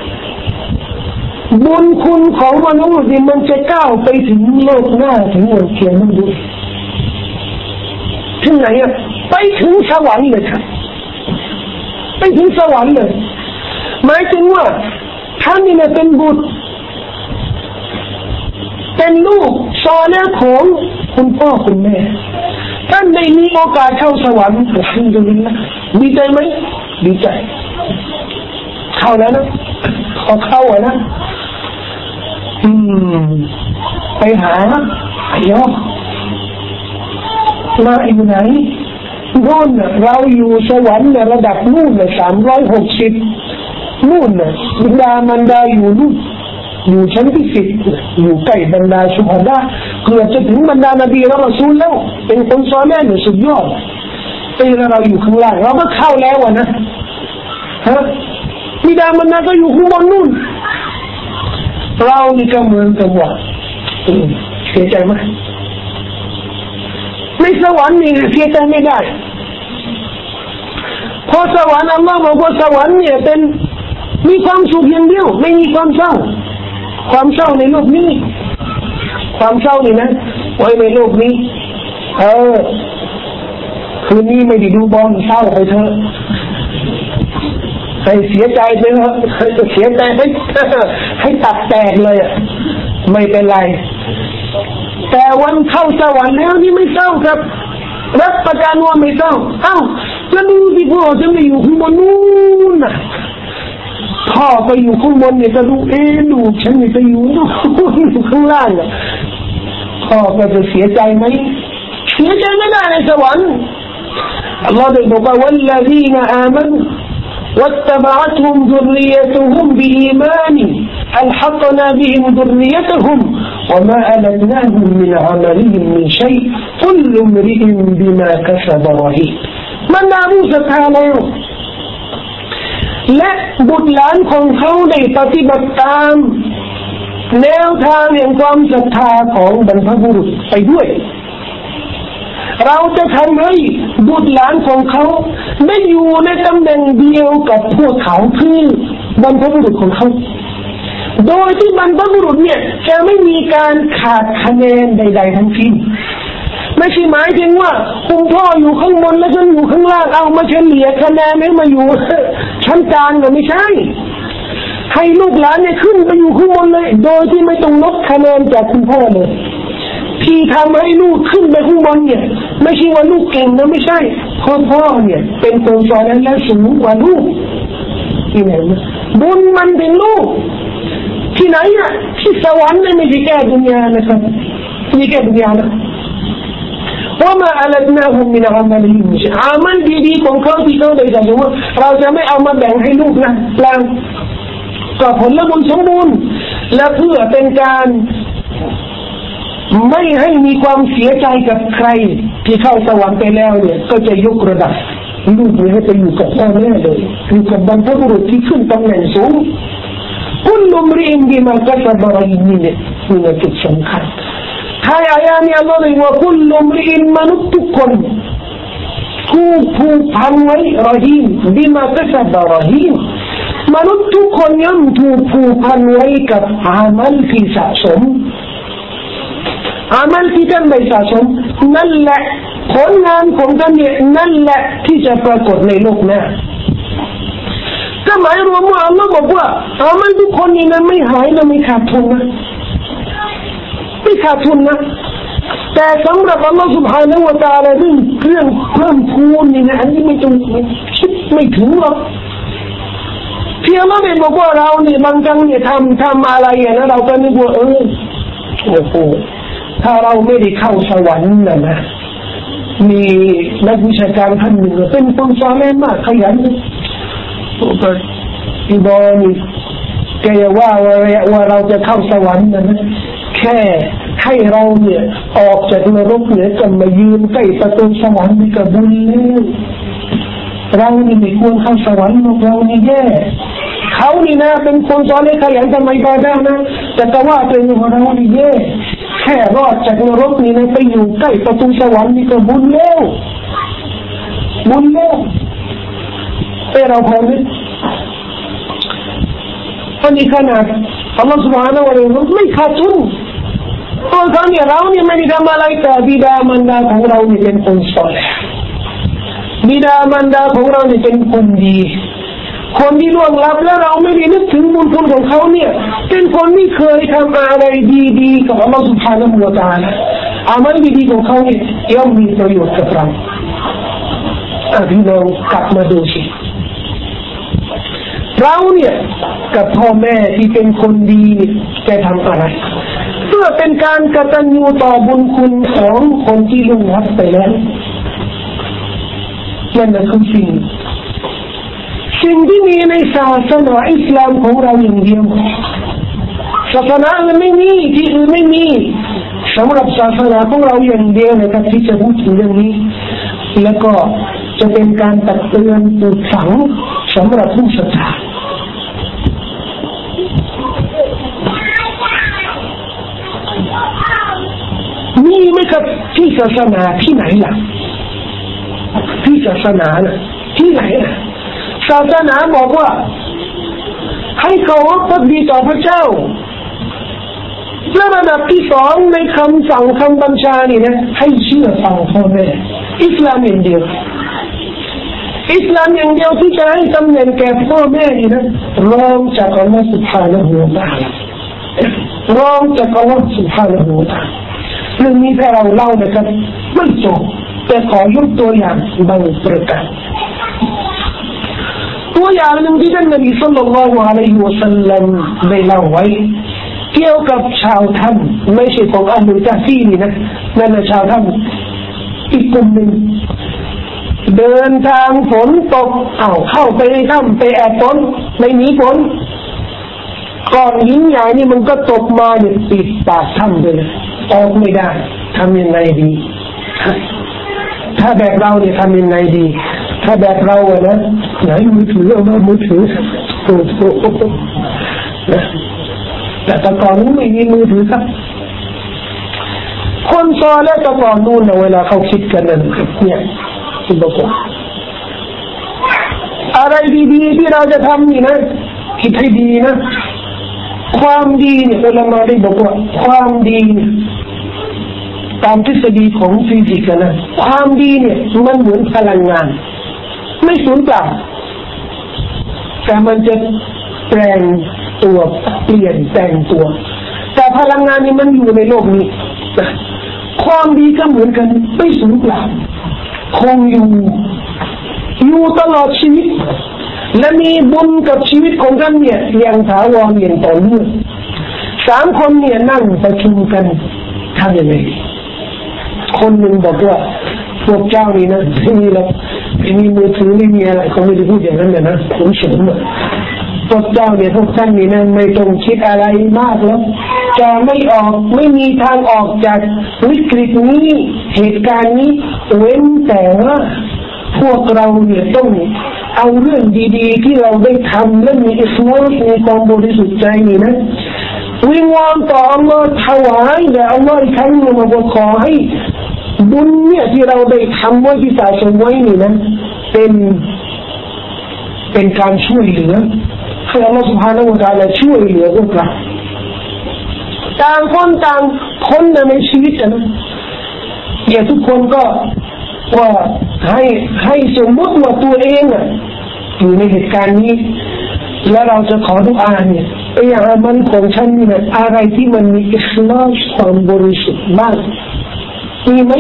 บุญคุณของมนุษย์มันจะก้าวไปถึงโลกหน้าถึงวันเกียรติด้วยถึงไหนอ่ะไปถึงสวรรค์เลยครับไปถึงสวรรค์เลยหมายถึงว่าท่านนี่เป็นบุตรเป็นลูกซอลิห์ของคุณพ่อคุณแม่ท่านได้มีโอกาสเข้าสวรรค์อัลฮัมดุลิลละห์ดีใจไหมดีใจเข้าแล้วนะขอเข้าอ่ะนะไปหาไอ้ยอมาอยู่ไหนนู่นน่ะเราอยู่สวรรค์ในระดับนู่นน่ะ360นู่นน่ะบิดามารดาอยู่นู่นอยู่ชั้นที่10อยู่ใกล้บรรดาชุฮดาเกือบจะถึงบรรดานบีและรอซูลแล้วเป็นคนซอลิห์สุดยอดแต่เราอยู่ข้างล่างเราก็เข้าแล้วอ่ะนะบิดามารดาก็อยู่ข้างบนนู่นเรานี่ก็เหมือนกันว่าเสียใจไหมในสวรรค์นี่เสียใจไม่ได้เพราะสวรรค์อัลลอฮ์บอกว่าสวรรค์เนี่ยเป็นมีความสุขอย่างเดียวไม่มีความเศร้าในโลกนี้ความเศร้านี่นะไว้ในโลกนี้คืนนี้ไม่ได้ดูบอลเศร้าไปเถอะให้เสียใจไปเถอะเสียใจให้ตับแตกเลยไม่เป็นไรแต่วันเข้าสวรรค์แล้วนี่ไม่เศร้าครับรับประกันว่าไม่เศร้าจะดูสิพ่อจะไม่อยู่ข้างบนนู้นน่ะพ่อไปอยู่ข้างบนเนี่ยจะดูลูกฉันเนี่ยจะอยู่ข้างล่างอ่ะพ่อก็จะเสียใจไหมเสียใจไม่ได้ในสวรรค์อัลลอฮฺได้บอกว่าوالذين آمنوا واتبعتهم ذريتهم بإيمان ألحقنا بهم ذريتهم وما ألتناهم من عملهم من شيء كل امرئ بما كسب رهين من ناموس تعالى และบุตรหลานของเขาได้ปฏิบัติตามแนวทางแห่งความศรัทธาของบรรพบุรุษไปด้วยเราจะทำให้บุตรหลานของเขาได้อยู่ในตำแหน่งเดียวกับพวกเขาคือบรรพบุรุษของเขาโดยที่บรรพบุรุษเนี่ยจะไม่มีการขาดคะแนนใดๆทั้งสิ้นไม่ใช่หมายถึงว่าคุณพ่ออยู่ข้างบนแล้วฉันอยู่ข้างล่างเอามาเฉลี่ยคะแนนให้มาอยู่ชั้นกลางก็ไม่ใช่ให้ลูกหลานเนี่ยขึ้นไปอยู่ข้างบนเลยโดยที่ไม่ต้องลดคะแนนจากคุณพ่อเลยที่ทำให้ลูกขึ้นไปข้างบนเนี่ยไม่ใช่ว่าลูกเก่งนะไม่ใช่พ่อเนี่ยเป็นคนสอนและสูงกว่าลูกที่ไหนนะบุญมันเป็นลูกที่ไหนอ่ะที่สวรรค์ไม่ใช่แค่ดุนยานะครับไม่ใช่แค่ดุนยานะว่ามาอัลลอฮฺมินอัลมาลิฮิมอามันดีๆของเขาที่เขาได้จากว่าเราจะไม่เอามาแบ่งให้ลูกนะเปล่าก็ผลบุญสมบูรณ์และเพื่อเป็นการไม่ให้มีความเสียใจกับใครที่เข้าสวรรค์ไปแล้วเนี่ยก็จะยกระดับลูกให้ไปอยู่กับพ่อแม่เลยอยู่กับบรรพบุรุษที่ขึ้นตำแหน่งสูงคุลมริอินบิมากัสบะรินเนี่ยมีจุดสำคัญท้ายอายะนี้อัลลอฮฺเรียกว่าคุลมริอินมนุษย์ทุกคนถูกผูกพันไว้รอฮีมบิมากัสบะรอฮีมมนุษย์ทุกคนย่อมถูกผูกพันไว้กับอามัลที่สะสมอามัลที่ท่านได้สะสมนั่นแหละผลงานของท่านเนี่ยนั่นแหละที่จะปรากฏในโลกหน้าก็หมายรวมว่าอัลลอฮฺบอกว่าอามัลทุกคนนี่นั้นไม่หายและไม่ขาดทุนนะไม่ขาดทุนนะแต่สำหรับอัลลอฮฺ سبحانه และ تعالى เรื่องเพิ่มพูนนี่นะอันนี้ไม่ต้องคิดไม่ถึงหรอกเพียงว่าเป็นบอกว่าเราเนี่ยบางครั้งเนี่ยทำอะไรอย่างนั้นเราก็นึกว่าโอ้โหถ้าเราไม่ได้เข้าสวรรค์นะมีนักวิชาการท่านหนึ่งเป็นคนซอเลห์มากขยันก็อีบอนี่แกว่าเราจะเข้าสวรรค์นะแค่ให้เราเนี่ยออกจากนรกเนี่ยจะมายืนใกล้ประตูสวรรค์นี่ก็บุญแล้วเรานี่ไม่ควรเข้าสวรรค์เรานี่แย่เขานี่นะเป็นคนซอเลห์ขยันทำไมก็ได้นะแต่ก็ว่าตัวเองว่าเรานี่แย่แค่รอดจากนรกนี่นะไปอยู่ใกล้ประตูสวรรค์นี่ก็บุญแล้วแต่เราพอไหมอันนี้ขนาดอัลลอฮฺ سبحانه และ تعالى ไม่ขาดทุนตอนนี้เราเนี่ยไม่ได้ทำอะไรแต่บิดามารดาของเราเนี่ยเป็นคนศอลิห์บิดามารดาของเราเนี่ยเป็นคนดีคนที่ล่วงลับแล้วเราไม่ได้นึกถึงบุญคุณของเขาเนี่ยเป็นคนที่เคยทำอะไรดีๆกับอัลลอฮฺ سبحانه และ تعالى อามัลดีๆของเขาเนี่ยย่อมมีประโยชน์กับเราพี่น้องกลับมาดูสิเราเนี่ยกับพ่อแม่ที่เป็นคนดีจะทำอะไรเพื่อเป็นการกตัญญูต่อบุญคุณของคนที่ล่วงลับไปแล้วนั่นคือสิ่งที่มีในศาสนาอิสลามของเราอย่างเดียวศาสนาอื่นไม่มีที่อื่นไม่มีสำหรับศาสนาของเราอย่างเดียวนะครับที่จะพูดถึงเรื่องนี้แล้วก็จะเป็นการตักเตือนปลูกฝังสำหรับผู้ศรัทธามีไหมครับที่ศาสนาที่ไหนล่ะที่ศาสนาน่ะที่ไหนล่ะศาสนาบอกว่าให้เคารพภักดีต่อพระเจ้าและระดับที่สองในคำสั่งคำบัญชานี่นะให้เชื่อฟังพ่อแม่อิสลามอย่างเดียวอิสลามอย่างเดียวที่จะให้ตำแหน่งแก่พ่อแม่นี่นะรองจากอัลลอฮฺ سبحانه และ تعالى รองจากอัลลอฮฺ سبحانه และ تعالى เรื่องนี้ถ้าเราเล่านะครับไม่จบแต่ขอยกตัวอย่างบางประการตัวอย่างหนึ่งที่ท่านนบีศ็อลลัลลอฮุอะลัยฮิวะซัลลัมได้เล่าไว้เกี่ยวกับชาวถ้ำไม่ใช่ของอัลลุกะฟีนี่นะนั่นแหละชาวถ้ำอีกกลุ่มหนึ่งเดินทางฝนตกเข้าไปในถ้ำไปแอบฝนไม่หนีฝนก้อนหินใหญ่นี่มันก็ตกมาเนี่ยปิดปากถ้ำเลยออกไม่ได้ทำยังไงดีถ้าแบบเราเนี่ยทำยังไงดีถ้าแบบเราอะนะไหนมือถือเอามามือถือโอ้โหนะแต่ก่อนไม่มีมือถือครับคนซอและตะก่อนนู่นนะเวลาเขาคิดกันนั่นเนี่ยคุณบอกว่าอะไรดีๆที่เราจะทำนี่นะคิดให้ดีนะความดีเนี่ยอุลามะได้บอกว่าความดีเนี่ยตามทฤษฎีของฟิสิกส์นะความดีเนี่ยมันเหมือนพลังงานไม่สูญเปล่าแต่มันจะแปลงตัวเปลี่ยนแปลงตัวแต่พลังงานนี่มันอยู่ในโลกนี้ความดีก็เหมือนกันไม่สูญเปล่าคงอยู่ตลอดชีวิตและมีบุญกับชีวิตของท่านเนี่ยอย่างถาวรอย่างต่อเนื่อง3 คนเนี่ยนั่งประชุมกันทำยังไงคนหนึ่งบอกว่าพวกเจ้านี่นะไม่มีหรอกไม่มีมือถือไม่มีอะไรเขาไม่ได้พูดอย่างนั้นนะผมเฉยเลยพวกเจ้าเนี่ยพวกท่านนี่นะไม่ต้องคิดอะไรมากแล้วจะไม่มีทางออกจากวิกฤตนี้เหตุการณ์นี้เว้นแต่ว่าพวกเราเนี่ยต้องเอาเรื่องดีๆที่เราได้ทำและมีอิสลามในความบริสุทธิ์ใจนี่นะวิงวอนต่ออัลลอฮ์ถวายแด่อัลลอฮ์อีกครั้งหนึ่งมาบอกขอให้บุญเนี่ยที่เราได้ทำไว้ที่สะสมไว้นี่นะเป็นการช่วยเหลือให้อัลลอฮ์ سبحانه และ تعالى ช่วยเหลือพวกเราต่างคนต่างคนในชีวิตนะอย่าทุกคนก็ว่าให้สมมติว่าตัวเองอยู่ในเหตุการณ์นี้แล้วเราจะขอดุอาเนี่ยอามันของฉันนี่นะอะไรที่มันมีอิคลาสความบริสุทธิ์บ้างมีไหม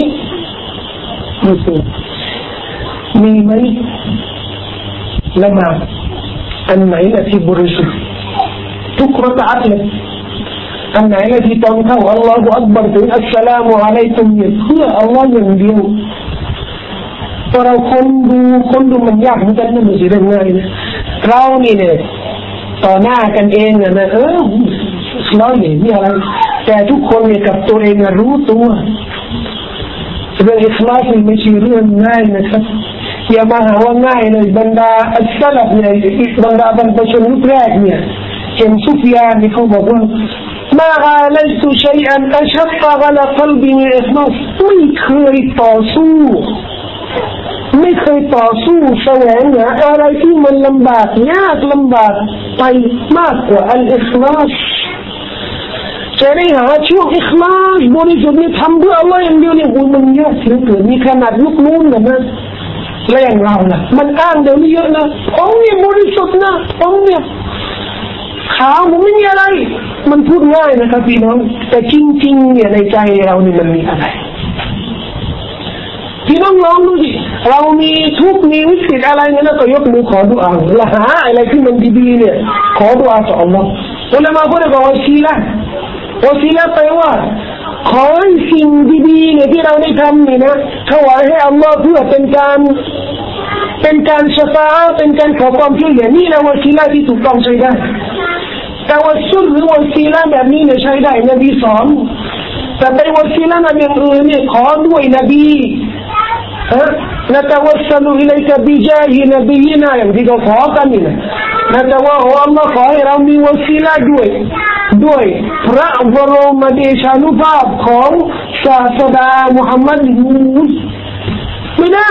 มีไหมละหมาดอันไหนละที่บริสุทธิ์ทุกรากะอะห์เลยอันไหนละที่ตอนเข้าอัลลอฮฺอักบัรถึงอัสสลามุอะลัยกุมเนี่ยเพื่ออัลลอฮฺอย่างเดียวพอเราคนดูมันยากเหมือนกันนะมันสิเรื่องง่ายนะเรานี่เนี่ยต่อหน้ากันเองนะร้อยนี่อะไรแต่ทุกคนเนี่ยกับตัวเองรู้ตัวเรื่องอิคลาสนี่ไม่ใช่เรื่องง่ายนะครับอย่ามาหาว่าง่ายเลยบรรดาอัลซะลัฟเนี่ยบรรดาบรรพชนยุคแรกเนี่ยเห็นซุฟยานนี่เขาบอกว่ามาอาลัยตุชัยอันอัชฟะกะลากลบีมิอิคลาสไม่เคยต่อสู้แสวงหาอะไรที่มันลำบากยากลำบากไปมากกว่าอัลอิคลาสจะได้หาช่วงอิคลาสบริสุทธิ์นี่ทำเพื่ออัลลอฮ์อย่างเดียวเนี่ยมันยากเหลือเกินมีขนาดยุคนู้นนะแล้วอย่างเราล่ะมันอ้างเดี๋ยวนี้เยอะนะผมเนี่ยบริสุทธิ์นะผมเนี่ยขาวผมไม่มีอะไรมันพูดง่ายนะครับพี่น้องแต่จริงๆเนี่ยในใจเรานี่มันมีอะไรพี่น้องลองดูสิเรามีทุกมีวิกฤตอะไรเนี่ยนะก็ยกมือขอดุอาละหาอะไรที่มันดีๆเนี่ยขอดุอาต่ออัลลอฮ์อุลามะพูดว่าวะซีละแปลว่าขอให้สิ่งดีๆเนี่ยที่เราได้ทำนี่นะถวายให้อัลลอฮ์เพื่อเป็นการชะฟาอะห์เป็นการขอความช่วยเหลือนี่แหละวะซีละที่ถูกต้องใช้ได้แต่วะซุลหรือวะซีละแบบนี้เนี่ยใช้ได้นบีสอนแต่ไปวะซีละแบบอื่นเนี่ยขอด้วยนบีنتوسل إليك بجاه نبينا อย่างที่เขาขอกันนี่นะอัลลอฮ์ขอให้เรามีวะซีละด้วยพระบรมเดชานุภาพของศาสดามุฮัมมัดไม่ได้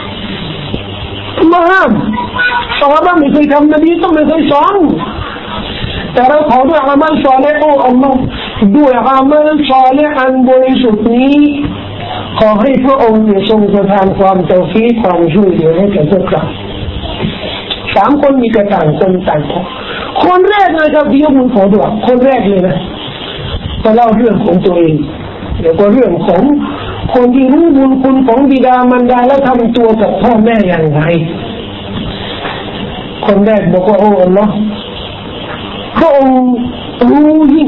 มาห้ามซอฮาบะห์ไม่เคยทำนบีต้องไม่เคยสอนแต่เราขอด้วยอามัลศอลิฮ์โอ้อัลลอฮ์ด้วยอามัลศอลิฮ์อันบริสุทธิ์นี้ขอให้พระองค์ทรงประทานความเตาฟีความช่วยเหลือให้แก่พวกเรา3 คนมีกระต่างคนต่างคนแรกเลยครับที่ยกมือขอดุอาคนแรกเลยนะจะเล่าเรื่องของตัวเองเดี๋ยวก็เรื่องของคนที่รู้บุญคุณของบิดามารดาแล้วทำตัวกับพ่อแม่อย่างไรคนแรกบอกว่าโอ้อัลลอฮ์พระองค์รู้ยิ่ง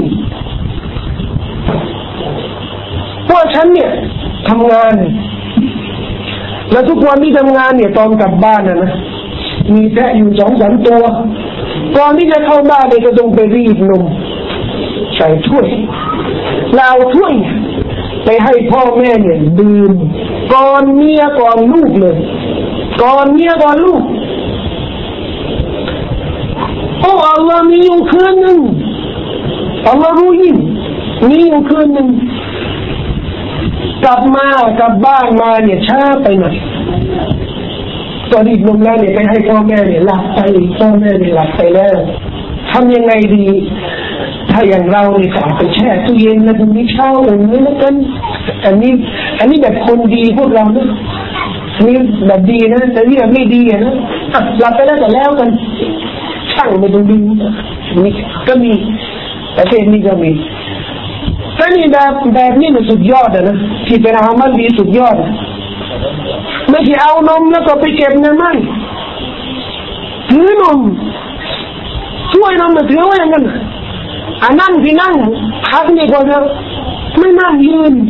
ว่าฉันเนี่ยทำงานแล้วทุกวันที่ทำงานเนี่ยตอนกลับบ้านนะมีแพะอยู่2-3 ตัวก่อนที่จะเข้าบ้านเนี่ยก็ต้องไปรีดนมใส่ถ้วยแล้วเอาถ้วยไปให้พ่อแม่เนี่ยดื่มก่อนเมียก่อนลูกเลยก่อนเมียก่อนลูกโอ้อัลลอฮ์มีอยู่คืนหนึ่งอัลลอฮ์รู้ยิ่งมีอยู่คืนหนึ่งกลับบ้านมาเนี่ยช้าไปหน่อยตอนนี้ลงแล้วเนี่ยไปให้พ่อแม่เนี่ยหลับไปพ่อแม่เนี่ยหลับไปแล้วทำยังไงดีถ้าอย่างเราเนี่ยก็ไปแช่ตู้เย็นแล้วพรุ่งนี้เช้าอุ่นนี่แล้วกันอันนี้แบบคนดีพวกเราเนี่ยนี่แบบดีนะแต่นี่แบบไม่ดีนะหลับไปแล้วแต่แล้วกันช่างไม่ดูดีนี่ก็มีประเทศนี้ก็มีถ้านี่แบบนี้มันสุดยอดนะที่เป็นอามัลดีสุดยอดไม่ใช่เอานมแล้วก็ไปเก็บเงินมันถือนมช่วยนมมาถือไว้อย่างนั้นนั่งที่นั่งพักนี่ก่อนนะไม่นั่งยืน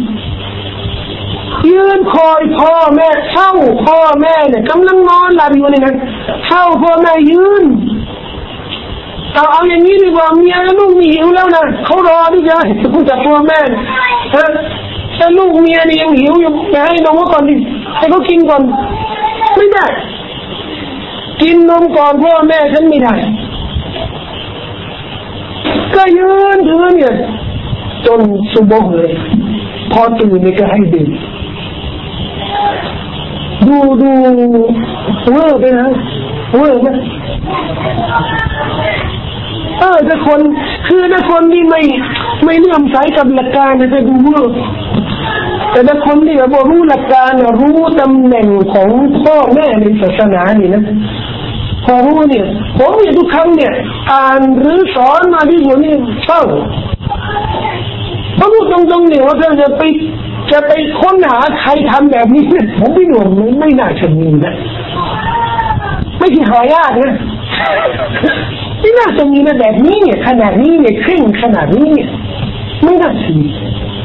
คอยพ่อแม่เช่าพ่อแม่เนี่ยกำลังนอนหลับอยู่นี่นะเช่าพ่อแม่ยืนเอาอย่างนี้ดีกว่าเมียลูกมีหิวแล้วนะเขารอที่จะพูดจากพ่อแม่ถ้าลูกเมียนี่ยังหิวอยู่อย่าให้นมก่อนดิให้เขากินก่อนไม่ได้กินนมก่อนพ่อแม่ฉันไม่ได้ก็ยืนถือเนี่ยจนสุโบห์เลยพอตื่นนี่ก็ให้ดื่มดูเวอร์ไปนะเวอร์ไหมถ้าคนคือถ้าคนที่ไม่เลื่อมใสกับหลักการจะดูเวอร์แต่ถ้าคนที่แบบรู้หลักการรู้ตำแหน่งของพ่อแม่ในศาสนานี่นะพอรู้เนี่ยผมเนี่ยทุกครั้งเนี่ยอ่านหรือสอนมาที่อยู่นี่เช่าเพราะพูดตรงๆเนี่ยว่าจะไปค้นหาใครทำแบบนี้เนี่ยผมไม่หนุ่มไม่น่าจะมีนะไม่ใช่หายากนะไม่น่าจะมีนะแบบนี้เนี่ยขนาดนี้เนี่ยเคร่งขนาดนี้เนี่ยไม่น่าจะมี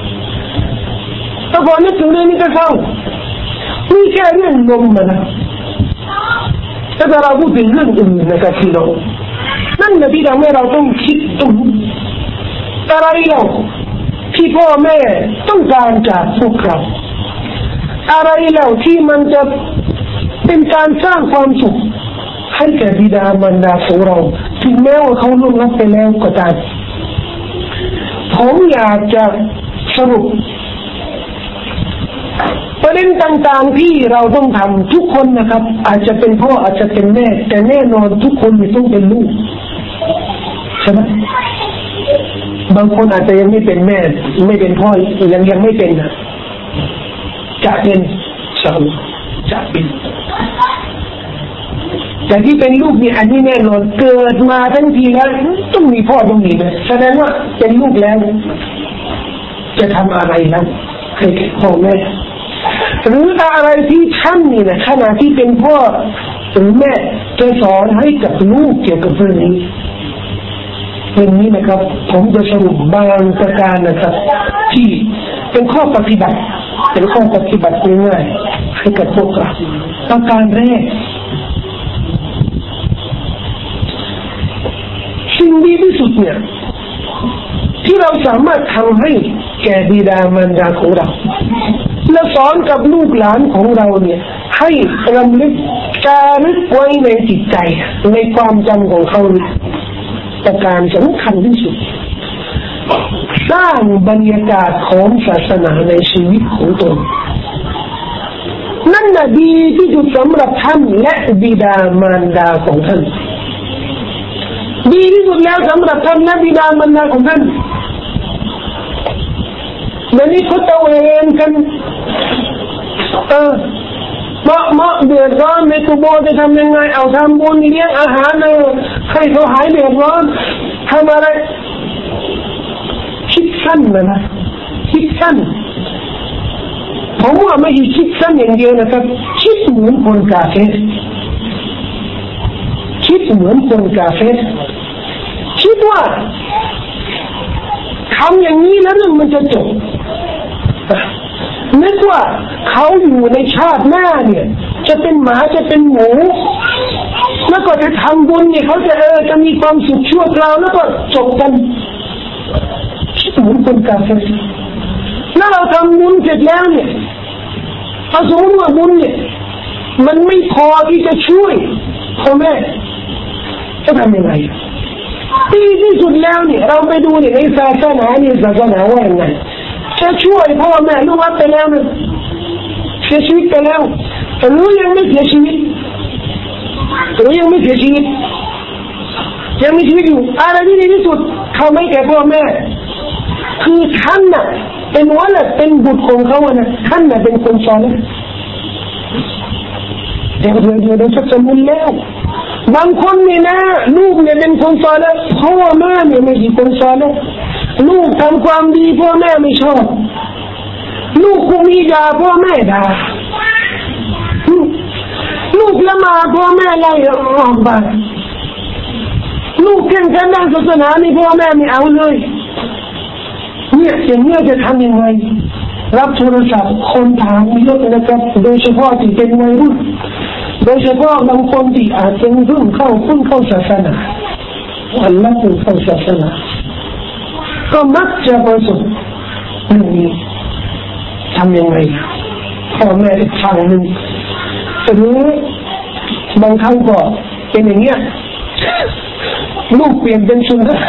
แต่พอนึกถึงเรื่องนี้ก็เศร้าไม่แค่เรื่องนมนะถ้าเราพูดถึงเรื่องอื่นนะครับพี่น้องนั่นแหละที่ทำให้เราต้องคิดถึงอะไรเราที่พ่อแม่ต้องการจากพวกเราอะไรเราที่มันจะเป็นการสร้างความสุขให้แก่บิดามารดาของเราถึงแม้ว่าเขาล่วงลับไปแล้วก็ตามผมอยากจะสรุปประเด็นต่างๆที่เราต้องทำทุกคนนะครับอาจจะเป็นพ่ออาจจะเป็นแม่แต่แน่นอนทุกคนต้องเป็นลูกใช่ไหมบางคนอาจจะยังไม่เป็นแม่ไม่เป็นพ่อยังไม่เป็นนะจะเป็นจะเป็นแต่ที่เป็นลูกนี่อันนี้แน่นอนเกิดมาทั้งทีแล้วต้องมีพ่อต้องมีแม่แสดงว่าเป็นลูกแล้วจะทำอะไรแล้วให้พ่อแม่หรืออะไรที่ท่านนี่นะขณะที่เป็นพ่อหรือแม่จะสอนให้กับลูกเกี่ยวกับเรื่องนี้นะครับผมจะสรุปบางประการนะครับที่เป็นข้อปฏิบัติง่ายๆให้กับพวกเราประการแรกสิ่งดีที่สุดเนี่ยที่เราสามารถทำให้แก่บิดามารดาของเราและสอนกับลูกหลานของเราเนี่ยให้รำลึกจารึกไว้ในจิตใจในความจำของเขาประการสำคัญที่สุดสร้างบรรยากาศของศาสนาในชีวิตของตนนั่นน่ะดีที่สุดสำหรับท่านและบิดามารดาของท่านดีที่สุดแล้วสำหรับท่านและบิดามารดาของท่านมันนี่เขาตะเวนกันมาเดือดร้อนในกุโบจะทำยังไงเอาทำบุญเลี้ยงอาหารให้เขาหายเดือดร้อนทำอะไรคิดสั้นนะคิดสั้นผมว่าไม่ใช่คิดสั้นอย่างเดียวนะครับคิดเหมือนคนกาเฟ่คิดว่าทำอย่างนี้แล้วเรื่องมันจะจบนึกว่าเขาอยู่ในชาติหน้าเนี่ยจะเป็นหมาจะเป็นหมูแล้วก็จะทำบุญเนี่ยเขาจะมีความสุขชั่วคราวแล้วก็จบกันคิดเหมือนคนกาเฟ่แล้วเราทำบุญเสร็จแล้วเนี่ยเอาสมมติว่าบุญเนี่ยมันไม่พอที่จะช่วยพ่อแม่จะทำยังไงดีที่สุดแล้วเนี่ยเราไปดูเนี่ยในศาสนาเนี่ยศาสนาว่าอย่างไรจะช่วยพ่อแม่ลูกรับไปแล้วเนี่ยเสียชีวิตไปแล้วหรือยังไม่เสียชีวิตหรือยังไม่เสียชีวิตยังมีชีวิตอยู่อะไรที่ดีที่สุดเขาไม่แก่พ่อแม่คือท่านน่ะเป็นวะละเป็นบุตรของเขานะท่านน่ะเป็นคนซอลิห์เดี๋ยวจะสมุนแล้วบางคนเนี่ยนะลูกเนี่ยเป็นคนซอลิห์พ่อแม่เนี่ยไม่ใช่คนซอลิห์ลูกทำความดีพ่อแม่ไม่ชอบลูกกูมีด่าพ่อแม่ด่าลูกละมาพ่อแม่ไล่ออกไปลูกเก่งกันด้านศาสนานี่พ่อแม่ไม่เอาเลยเนี่ยอย่างนี้จะทำยังไงรับโทรศัพท์คนถามเยอะนะครับโดยเฉพาะที่เป็นวัยรุ่นโดยเฉพาะบางคนที่อาจจะเพิ่งเข้าศาสนาวันละเพิ่งเข้าศาสนาก็มักจะประสบเรื่องนี้ทำยังไงพ่อแม่อีกฝั่งหนึ่งหรือบางครั้งก็เป็นอย่างเงี้ยลูกเปลี่ยนเป็นซุนนะ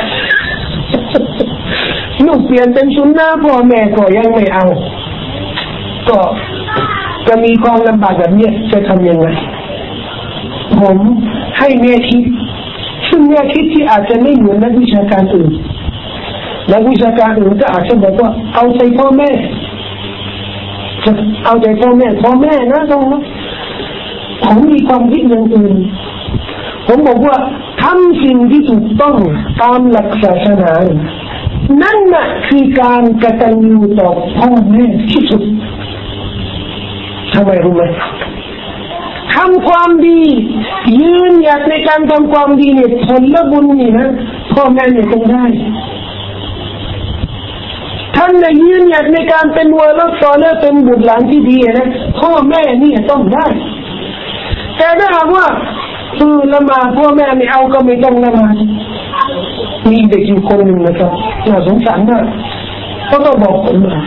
ลูกเปลี่ยนเป็นซุนนะพ่อแม่ก็ยังไม่เอาก็จะมีความลำบากแบบนี้จะทำยังไงผมให้แง่คิดซึ่งแง่คิดที่อาจจะไม่เหมือนนักวิชาการอื่นนักวิชาการอื่นก็อาจจะบอกว่าเอาใจพ่อแม่เอาใจพ่อแม่นะตรงนั้นผมมีความคิดอย่างอื่นผมบอกว่าทำสิ่งที่ถูกต้องตามหลักศาสนานั่นน่ะคือการกตัญญูต่อพ่อแม่ที่สุดทำไมรู้ไหมทำความดียืนหยัดในการทำความดีเนี่ยผลบุญนี่นะพ่อแม่เนี่ยต้องได้ท่านเนี่ยยืนหยัดในการเป็นวาระซอลิห์เป็นบุตรหลานที่ดีนะพ่อแม่นี่ต้องได้แต่ถ้าหากว่าละหมาดพ่อแม่ไม่เอาก็ไม่ต้องละหมาดมีเด็กอยู่คนหนึ่งนะครับน่าสงสารมากเขาก็บอกผมว่า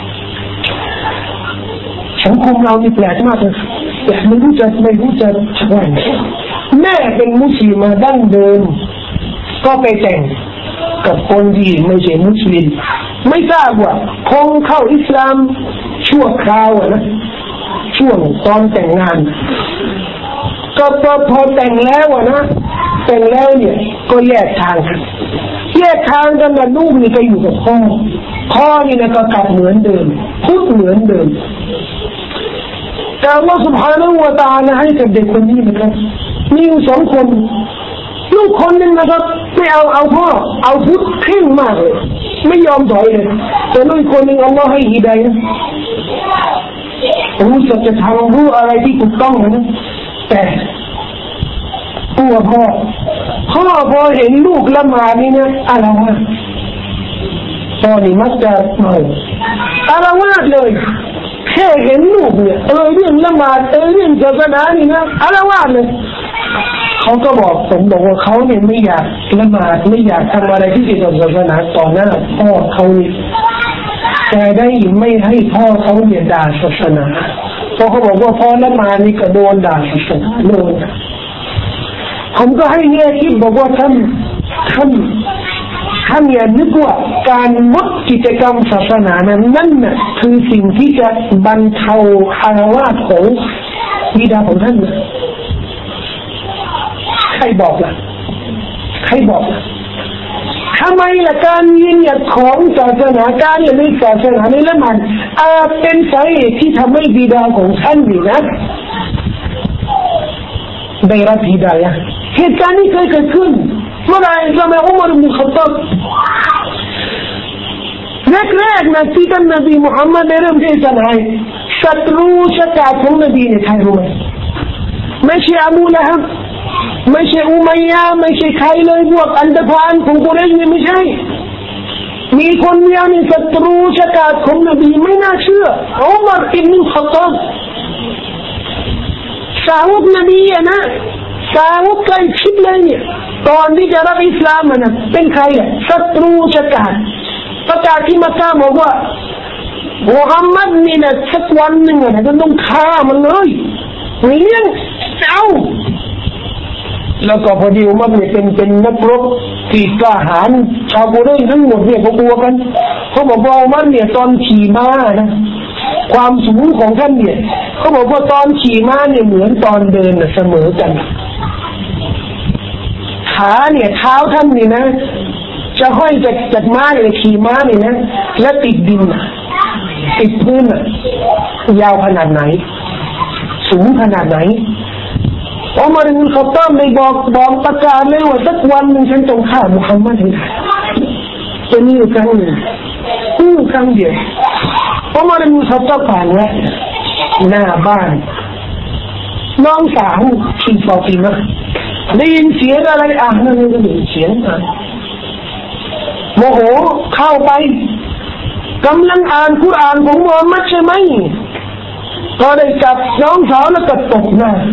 สังคมเรานี่แปลกมากเลยแต่ไม่รู้จะว่าแม่เป็นมุสลิมมาดั้งเดิมก็ไปแต่งกับคนที่ไม่ใช่มุสลิมไม่ทราบว่าคงเข้าอิสลามชั่วคราวนะช่วงตอนแต่งงานก็พอแต่งแล้วนะแต่งแล้วเนี่ยก็แยกทางกันนะลูกนี่ก็อยู่กับพ่อนี่นะก็กลับเหมือนเดิมพูดเหมือนเดิมแต่อัลลอฮฺ سبحانه และ تعالى ให้กับเด็กคนนี้นะครับมีอยู่สองคนลูกคนหนึ่งนะครับไม่เอาพ่อเอาพุทธเข่งมากเลยไม่ยอมถอยเลยแต่ลูกคนหนึ่งอัลลอฮฺให้ฮิดายะห์รู้สัจธรรมรู้อะไรที่ถูกต้องนะแต่ตัวพ่อพอเห็นลูกละหมาดนี่นะอะไรวะตอนนี้มักจะอะไรวะเลยแค่เห็นลูกเนี่ยเรื่องละหมาดเรื่องศาสนานี่นะอะไรวะเลยเขาก็บอกผมบอกว่าเขาเนี่ยไม่อยากละหมาดไม่อยากทำอะไรที่เกี่ยวกับศาสนาต่อหน้าพ่อเขาแต่ได้ไม่ให้พ่อเขาเนี่ยด่าศาสนาเพราะเขาบอกว่าพ่อละหมาดนี่ก็โดนด่าศาสนาโดนผมก็ให้แง่คิดบอกว่าท่านอย่านึกว่าการงดกิจกรรมศาสนานั่นน่ะคือสิ่งที่จะบรรเทาอารวาสของบิดาของท่านใครบอกล่ะทำไมล่ะการยืนหยัดของศาสนาการอย่างนี้ศาสนาในละมันเป็นสาเหตุที่ทำให้บิดาของท่านนี่นะได้รับฮิดายะห์เหตุการณ์นี้เคยเกิดขึ้นเมื่อไรสมัยอุมัร อิบนุ ค็อฏฏอบแรกนะที่ท่านนบีมุฮัมมัดได้เริ่มเทศนาศัตรูชะตาของนบีเนี่ยใครรู้ไหมไม่ใช่อบูละฮับไม่ใช่อุมัยยะห์ไม่ใช่ใครเลยพวกอันธพาลของกุเรชนี่ไม่ใช่มีคนเดียวนี่ศัตรูชะตาของนบีไม่น่าเชื่ออุมัร อิบนุ ค็อฏฏอบสาวกนบีนะสาวกใกล้ชิดเลยเนี่ยตอนที่จะรับอิสลามนะเป็นใครอ่ะศัตรูชะตาประกาศที่มักกะฮ์บอกว่ามุฮัมมัดนี่นะสักวันหนึ่งนะจะต้องฆ่ามันเลยมีเลี้ยงเอาแล้วก็พอดีอุมัรเนี่ยเป็นนักรบที่กล้าหาญชาวกุเรชทั้งหมดเนี่ยเขากลัวกันเขาบอกว่าอุมัรเนี่ยตอนขี่ม้านะความสูงของท่านเนี่ยเขาบอกว่าตอนขี่ม้าเนี่ยเหมือนตอนเดินเสมอกันขาเนี่ยเท้าท่านนี่นะจะห้อยจากม้าเนี่ยขี่ม้าเนี่ยนะและติดดินติดพื้นยาวขนาดไหนสูงขนาดไหนอุมัรอิบนุลค็อฏฏอบได้บอกประกาศเลยว่าสักวันหนึ่งฉันต้องฆ่ามุฮัมมัดให้ได้จะมีอยู่ครั้งหนึ่งครั้งเดียวอุมัรอิบนุลค็อฏฏอบผ่านแวะหน้าบ้านน้องสาวชื่อฟาติมะห์ได้ยินเสียงอะไรนั่นก็ได้ยินเสียงโมโหเข้าไปกำลังอ่านกุรอานของมุฮัมมัดใช่ไหมก็ได้จับน้องสาวแล้วก็ตบหน้า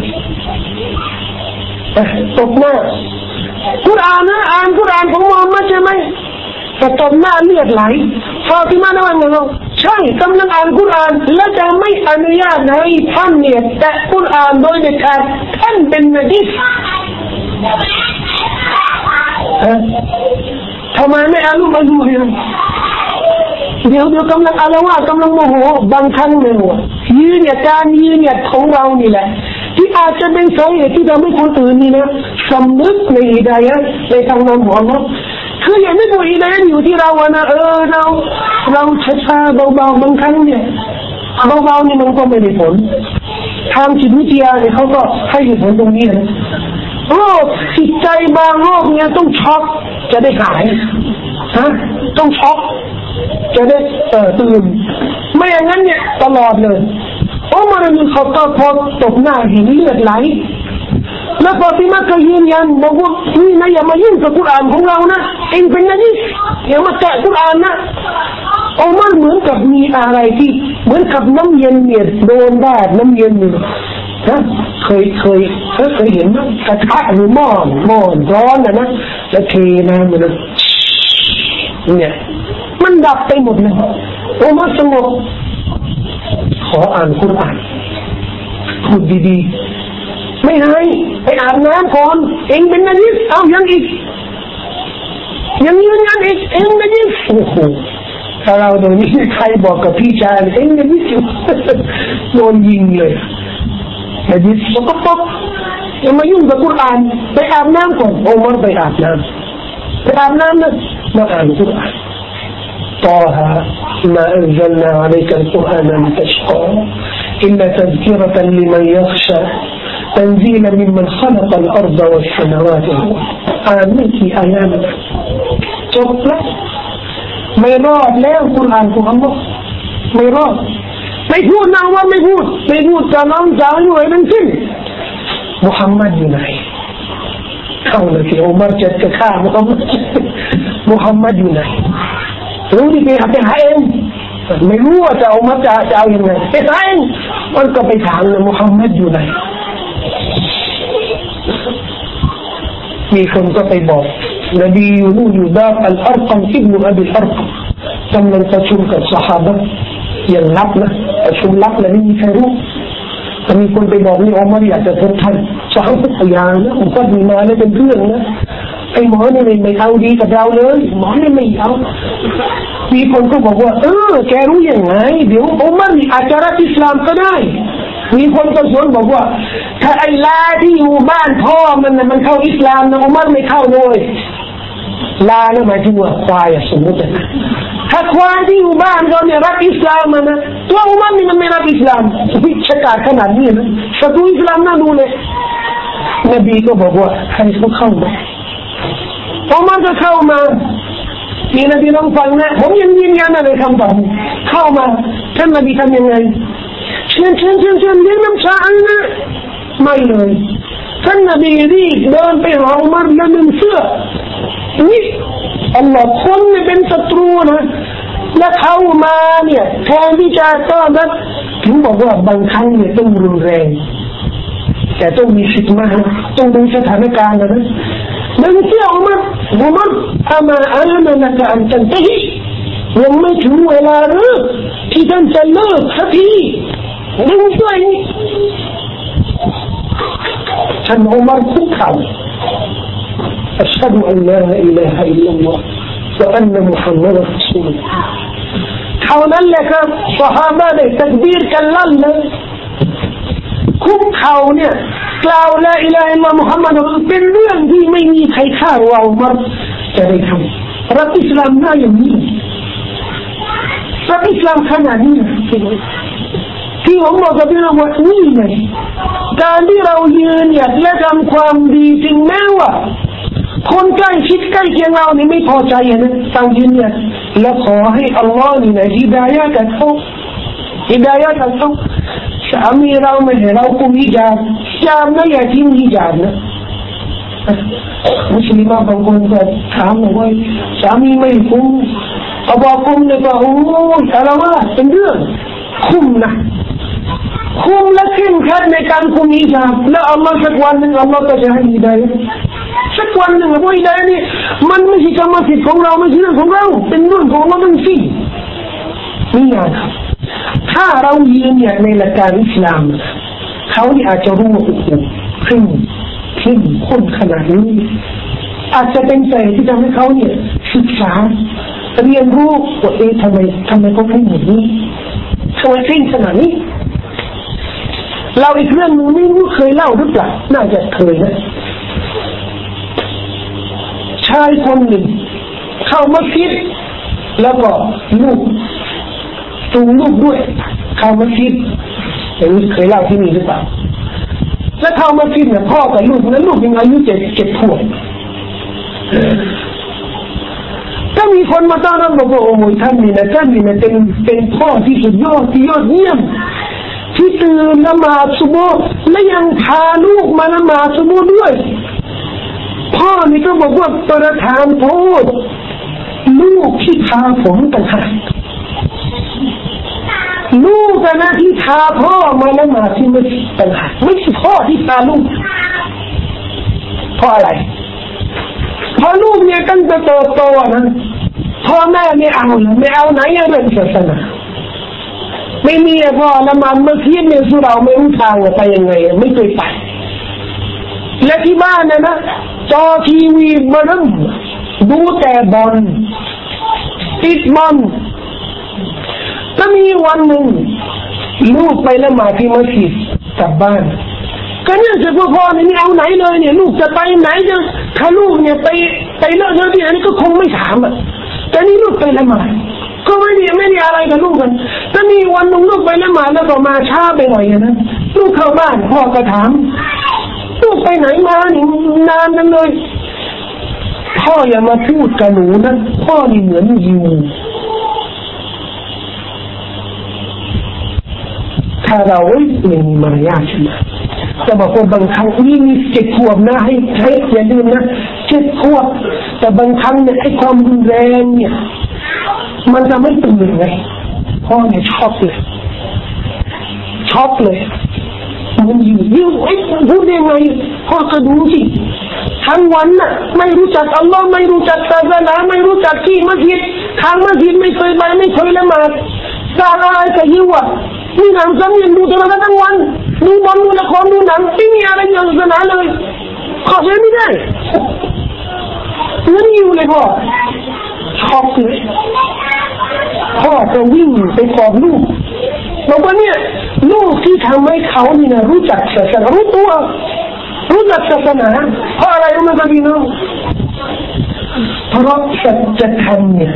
กุรอานนะอ่านกุรอานของมุฮัมมัดใช่ไหมก็ตบหน้าเลือดไหลฟาติมานะว่าไงใช่กำลังอ่านกุรอานและจะไม่อนุญาตให้ท่านเนี่ยแตะกุรอานโดยเด็ดขาดท่านเป็นนบีทำไมไม่อ่านมาดูเดี๋ยวกำลังอาละวาดกำลังโมโหบางครั้งเนี่ยยืนของเรานี่แหละที่อาจจะเป็นสาเหตุที่ทำให้คนอื่นนี่นะสำนึกในฮิดายะห์ในทางนำของอัลเลาะห์คืออย่างนี้ตัวฮิดายะห์อยู่ที่เรานะเราช้าๆเบาๆบางครั้งเนี่ยเบาๆนี่มันก็ไม่ได้ผลทางจิตวิทยาเนี่ยเขาก็ให้ผลตรงนี้นะโรคจิตใจบางโรคเนี่ยต้องช็อกจะได้หายต้องช็อกจะได้ตื่นไม่อย่างนั้นเนี่ยตลอดเลยอุมัรอิบนุลค็อฏฏอบพอตบหน้าเห็นเลือดไหลแล้วฟาติมะห์ก็ยืนยันบอกว่านี่นะอย่ามายุ่งกับกุรอานของเรานะเองเป็นนบีอย่ามาแตะกุรอานนะอุมัรเหมือนกับมีอะไรที่เหมือนกับน้ำเย็นเนี่ยโดนแดดน้ำเย็นเนี่ยเคยเห็นมั้ยกระทะหรือหม้อร้อนนะแล้วเทน้ำมันเนี่ยมันดับไปหมดเลยอุมัรสงบขออ่านกุรอานพูดดีๆไม่ให้ไปอาบน้ำก่อนเองเป็นนบีเอายังอีกยังยืนยันอีกเองนบีโอ้โหถ้าเราโดนนี้ใครบอกกับพี่ชายเองนบีอยู่โดนยิงเลยนบีสกปรกอย่ามายุ่งกับกุรอานไปอาบน้ำก่อนอุมัรไปอาบน้ำนะมาอ่านกุรอานطه ما أنزلنا عليك القرآن لتشقى إلا تذكرة لمن يخشى تنزيلا ممن خلق الأرض والسماوات آمنت آيانا จบแล้วไม่รอดแล้วกุรอานของอัลเลาะห์ไม่รอดไม่พูดนะว่าไม่พูดจะน้องสาวอยู่ทั้งสิ้นมุฮัมมัดอยู่ไหนเข้าเลยที่อุมัรจะฆ่ามุฮัมมัดอยู่ไหนรู้ที่ไปหาเองไม่รู้ว่าจะเอามาจะเอายังไงไปหาเองมันก็ไปถามเลยมุฮัมมัดอยู่ไหนมีคนก็ไปบอกนบีอยู่ดาร์อัลอัรกัมอิบนุอับิลอัรกัมกำลังประชุมกับซอฮาบะห์อย่างลับนะประชุมลับและไม่มีใครรู้แต่มีคนไปบอกนี่อุมัรอยากจะพบท่านซอฮาบะห์พยายามนะอุมัรมีมาเลยเป็นเรื่องนะไอ้หมอนี่ไม่เอาดีกับเราเลยหมอนี่ไม่เอามีคนก็บอกว่าแกรู้ยังไงเดี๋ยวอุมัรนี่อาจจะรับอิสลามก็ได้มีคนก็สวนบอกว่าถ้าไอ้ลาที่อยู่บ้านพ่อมันเข้าอิสลามนะอุมัรไม่เข้าเลยลาเนี่ยหมายถึงว่าควายสมมตินะถ้าควายที่อยู่บ้านเราเนี่ยรับอิสลามนะตัวอุมัรนี่มันไม่รับอิสลามวิชาการขนาดนี้นะศัตรูอิสลามน่าดูเลยนบีก็บอกว่าให้เขาเข้ามาอุมัรก็เข้ามามีนบีลองฟังนะผมยังยืนยันอะไรคำตอบเข้ามาท่านนบีทำยังไงเชิญเลี้ยงน้ำชาอันนะไม่เลยท่านนบีรีบเดินไปหาอุมัรแล้วดึงเสื้อนี่อัลลอฮ์คนไม่เป็นศัตรูนะและเข้ามาเนี่ยแทนที่จะต้อนรับถึงบอกว่าบางครั้งเนี่ยต้องรุนแรงแต่ต้องมีฮิกมะห์ต้องดูสถานการณ์นะดึงเสื้ออุมัรอามานะกะอันตันตะฮียังไม่ถึงเวลาหรือที่ท่านจะเลิกสักทีดึงเสื้อท่านอุมัรคุกเข่าอัชฮะดุอัลลาอิลาฮะอิลลัลลอฮ์วะอันนะมุฮัมมัดรอซูลุลลอฮ์เท่านั้นแหละครับซอฮาบะห์ได้ตักบีรกันลั่นเลยคุกเข่าเนี่ยกล่าวลาอิลาฮะอิลลัลลอฮ์มุฮัมมัดเป็นเรื่องที่ไม่มีใครคาดว่าอุมัรจะได้ทำรับอิสลามได้อย่างนี้รับอิสลามขนาดนี้ที่ผมบอกกับพี่น้องว่านี่ไงการที่เรายืนหยัดและทำความดีถึงแม้ว่าคนใกล้ชิดใกล้เคียงเรานี่ไม่พอใจนะต้องยืนหยัดและขอให้อัลลอฮ์นี่นะฮิดายะห์กับเขาฮิดายะห์กับเขาสามีเราไม่ให้เราคุมฮิญาบยามไม่อยากทิ้งฮิญาบนะมุสลิมบางคนก็ถามว่าสามีไม่คุมเอาบอกคุมเนี่ยก็โอ้ยอะไรวะเป็นเรื่องคุมนะคุมและเข้มแข็งในการคุมฮิญาบแล้วอัลลอฮ์สักวันหนึ่งอัลลอฮ์ก็จะให้ฮิดายะห์สักวันหนึ่งฮิดายะห์นี่มันไม่ใช่กรรมสิทธิ์ของเราไม่ใช่เรื่องของเราเป็นเรื่องของอัลลอฮ์ทั้งสิ้นนี่นะครับถ้าเรายืนอย่างในหลักการอิสลามเขานี่อาจจะรู้ว่าโอ้โหเข้มข้นขนาดนี้อาจจะเป็นใจที่ทำให้เขาเนี่ยศึกษาเรียนรู้ว่าทำไมเขาเข้มแบบนี้ทำไมเข้มขนาดนี้เราอีกเรื่องนึงไม่รู้เคยเล่าหรือเปล่าน่าจะเคยนะชายคนหนึ่งเข้ามัสยิดแล้วก็ลูกจูงลูกด้วยเข้ามัสยิดอย่างนี้เคยเล่าที่นี่หรือเปล่าแล้วเข้ามัสยิดเนี่ยพ่อกับลูกนั้นลูกยังอายุ7 ขวบก็มีคนมาต้อนรับบอกว่าโอ้ยท่านนี่นะเป็นพ่อที่สุดยอดที่ยอดเยี่ยมที่ตื่นละหมาดซุบฮ์และยังพาลูกมาละหมาดซุบฮ์ด้วยพ่อนี่ก็บอกว่าประทานโทษลูกที่พาผมต่างหากลูกนะที่พาพ่อมาละหมาดที่มัสยิดต่างหากไม่ใช่พ่อที่พาลูกเพราะอะไรเพราะลูกเนี่ยตั้งแต่โตนั้นพ่อแม่ไม่เอาไหนเรื่องศาสนาไม่มีพ่อละหมาดมัสยิดเนี่ยสุเราไม่รู้ทางไปยังไงไม่เคยไปและที่บ้านนะจอทีวีมานั่งดูแต่บอลติดบอลก็มีวันหนึ่งลูกไปละหมาดที่มัสยิดกลับบ้านก็เนี่ยจะพ่อเนี่ยไม่เอาไหนเลยเนี่ยลูกจะไปไหนจะถ้าลูกเนี่ยไปเลิกที่ไหนก็คงไม่ถามอ่ะแต่นี่ลูกไปละหมาดก็ไม่ได้อะไรกับลูกกันก็มีวันนึงลูกไปละหมาดแล้วก็มาช้าไปหน่อยนะลูกเข้าบ้านพ่อก็ถามลูกไปไหนมานี่นานจังเลยพ่ออย่ามาพูดกับหนูนะพ่อนี่เหมือนอยู่ถ้าเราไม่มีมารยาทใช่ไหมจะบอกว่าบางครั้งนี่มี7 ขวบนะให้อย่าลืมนะ7 ขวบแต่บางครั้งเนี่ยไอ้ความรุนแรงเนี่ยมันจะไม่ตื่นไงพ่อเนี่ยช็อกเลยมันอยู่ไอ้พูดยังไงพ่อก็ดูสิทั้งวันน่ะไม่รู้จักอัลลอฮ์ไม่รู้จักศาสนาไม่รู้จักที่มัสยิดทางมัสยิดไม่เคยไปไม่เคยละหมาดสร้างอะไรก็ยิ่งว่านี่หนังซ้ำยังดูโทรทัศน์ทั้งวันดูบอลดูละครดูหนังไม่มีอะไรอย่างศาสนาเลยขอใช้ไม่ได้งั้นอยู่เลยพ่อช็อกเลยพ่อก็วิ่งไปกอดลูกบอกว่าเนี่ยลูกที่ทำให้เขานี่นะรู้จักศาสนารู้จักศาสนาเพราะอะไรรู้ไหมครับพี่น้องเพราะสัจธรรมเนี่ย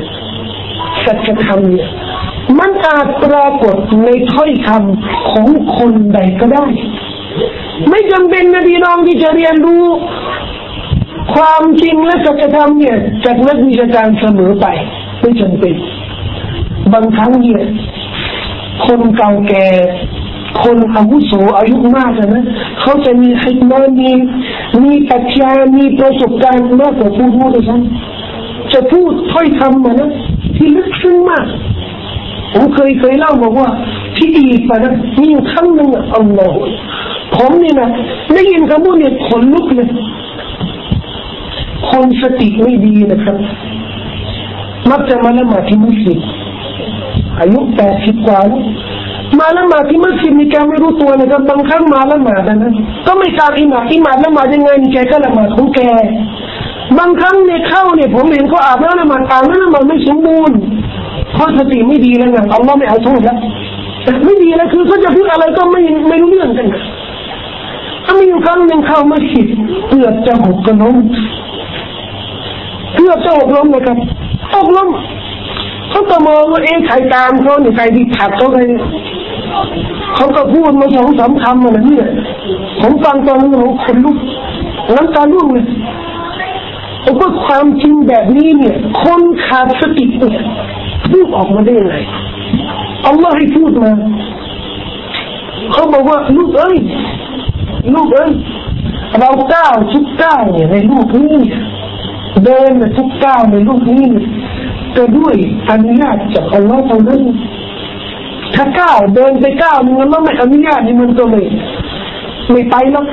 มันอาจปรากฏในถ้อยคำของคนใดก็ได้ไม่จำเป็นนะพี่น้องที่จะเรียนรู้ความจริงและสัจธรรมเนี่ยจากนักวิชาการเสมอไปไม่จำเป็นบางครั้งเนี่ยคนเก่าแก่คนอาวุโสอายุมากนะเขาจะมีฮิกมะห์มีปรัชญามีประสบการณ์มากกว่าผู้พูดด้วยซ้ำจะพูดถ้อยคำมานะที่ลึกซึ้งมากผมเคยเล่าบอกว่าที่อียิปต์นะมีครั้งหนึ่งอัลลอฮฺผมนี่นะได้ยินคำพูดเนี่ยขนลุกเลยคนสติไม่ดีนะครับมักจะมาละหมาดที่มัสยิดอายุ80 กว่าแล้วมาละหมาดที่มัสยิดมีแกไม่รู้ตัวนะครับบางครั้งมาละหมาดนะก็ไม่ทราบอิหม่ามละหมาดยังไงนี่แกก็ละหมาดของแกบางครั้งเนี่ยเข้าเนี่ยผมเห็นเขาอาบน้ำละหมาดไม่สมบูรณ์เพราะสติไม่ดีแล้วไงอัลลอฮ์ไม่เอาโทษแล้วไม่ดีแล้วคือเขาจะพูดอะไรก็ไม่รู้เรื่องกันมีอยู่ครั้งหนึ่งเข้ามัสยิดเกือบจะหกล้มนะครับหกล้มเขาก็มองว่าใครตามเขาเนี่ยใครที่ถักเขาไปเขาก็พูดมา2-3 คำอะไรเนี่ยผมฟังตอนนั้นผมขนลุกน้ำตาร่วงเลยผมว่าความจริงแบบนี้เนี่ยคนขาดสติเนี่ยพูดออกมาได้ยังไงอัลลอฮ์ให้พูดมาเขาบอกว่าลูกเอ้ยเราก้าวทุกก้าวเนี่ยในลูกนี้เดินทุกก้าวในลูกนี้ก็ด้วยอนุญาตจากอัลลอฮ์เท่านั้นถ้าก้าวเดินไปก้าวนึงแล้วไม่อนุญาตนี่มันก็ไม่ไปแล้ว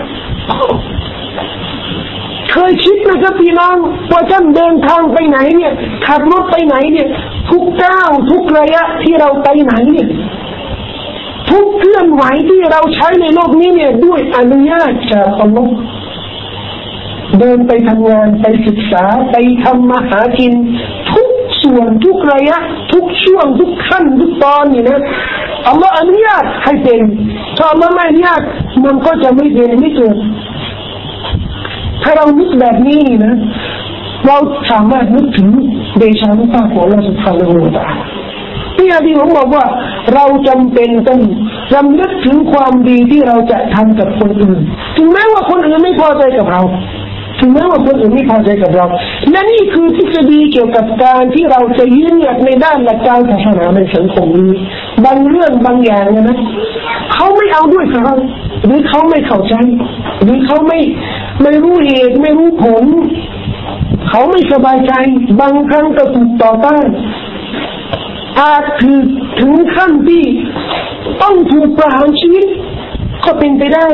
เคยคิดนะครับพี่น้องว่าท่านเดินทางไปไหนเนี่ยขับรถไปไหนเนี่ยทุกก้าวทุกระยะที่เราไปไหนเนี่ยทุกเคลื่อนไหวที่เราใช้ในโลกนี้เนี่ยด้วยอนุญาตจากอัลลอฮ์เดินไปทำงานไปศึกษาไปทำมาหากินทุกส่วนทุกระยะทุกช่วงทุกขั้นทุกตอนนี่นะอัลลอฮ์อนุญาตให้เป็นถ้าอัลลอฮ์ไม่อนุญาตมันก็จะไม่เป็นไม่เกิดถ้าเรานึกแบบนี้นะเราสามารถนึกถึงเดชานุภาพของอัลลอฮ์ سبحانه และ تعالى ที่ผมบอกว่าเราจำเป็นต้องรำลึกถึงความดีที่เราจะทำกับคนอื่นถึงแม้ว่าคนอื่นไม่พอใจกับเราและนี่คือทฤษฎีเกี่ยวกับการที่เราจะยืนหยัดในด้านหลักการศาสนาในสังคมนี้บางเรื่องบางอย่างนะเขาไม่เอาด้วยกับเราหรือเขาไม่เข้าใจหรือเขาไม่รู้เหตุไม่รู้ผลเขาไม่สบายใจบางครั้งก็ถูกต่อต้านอาจถึงขั้นที่ต้องถูกประหารชีวิตก็เป็นไปได้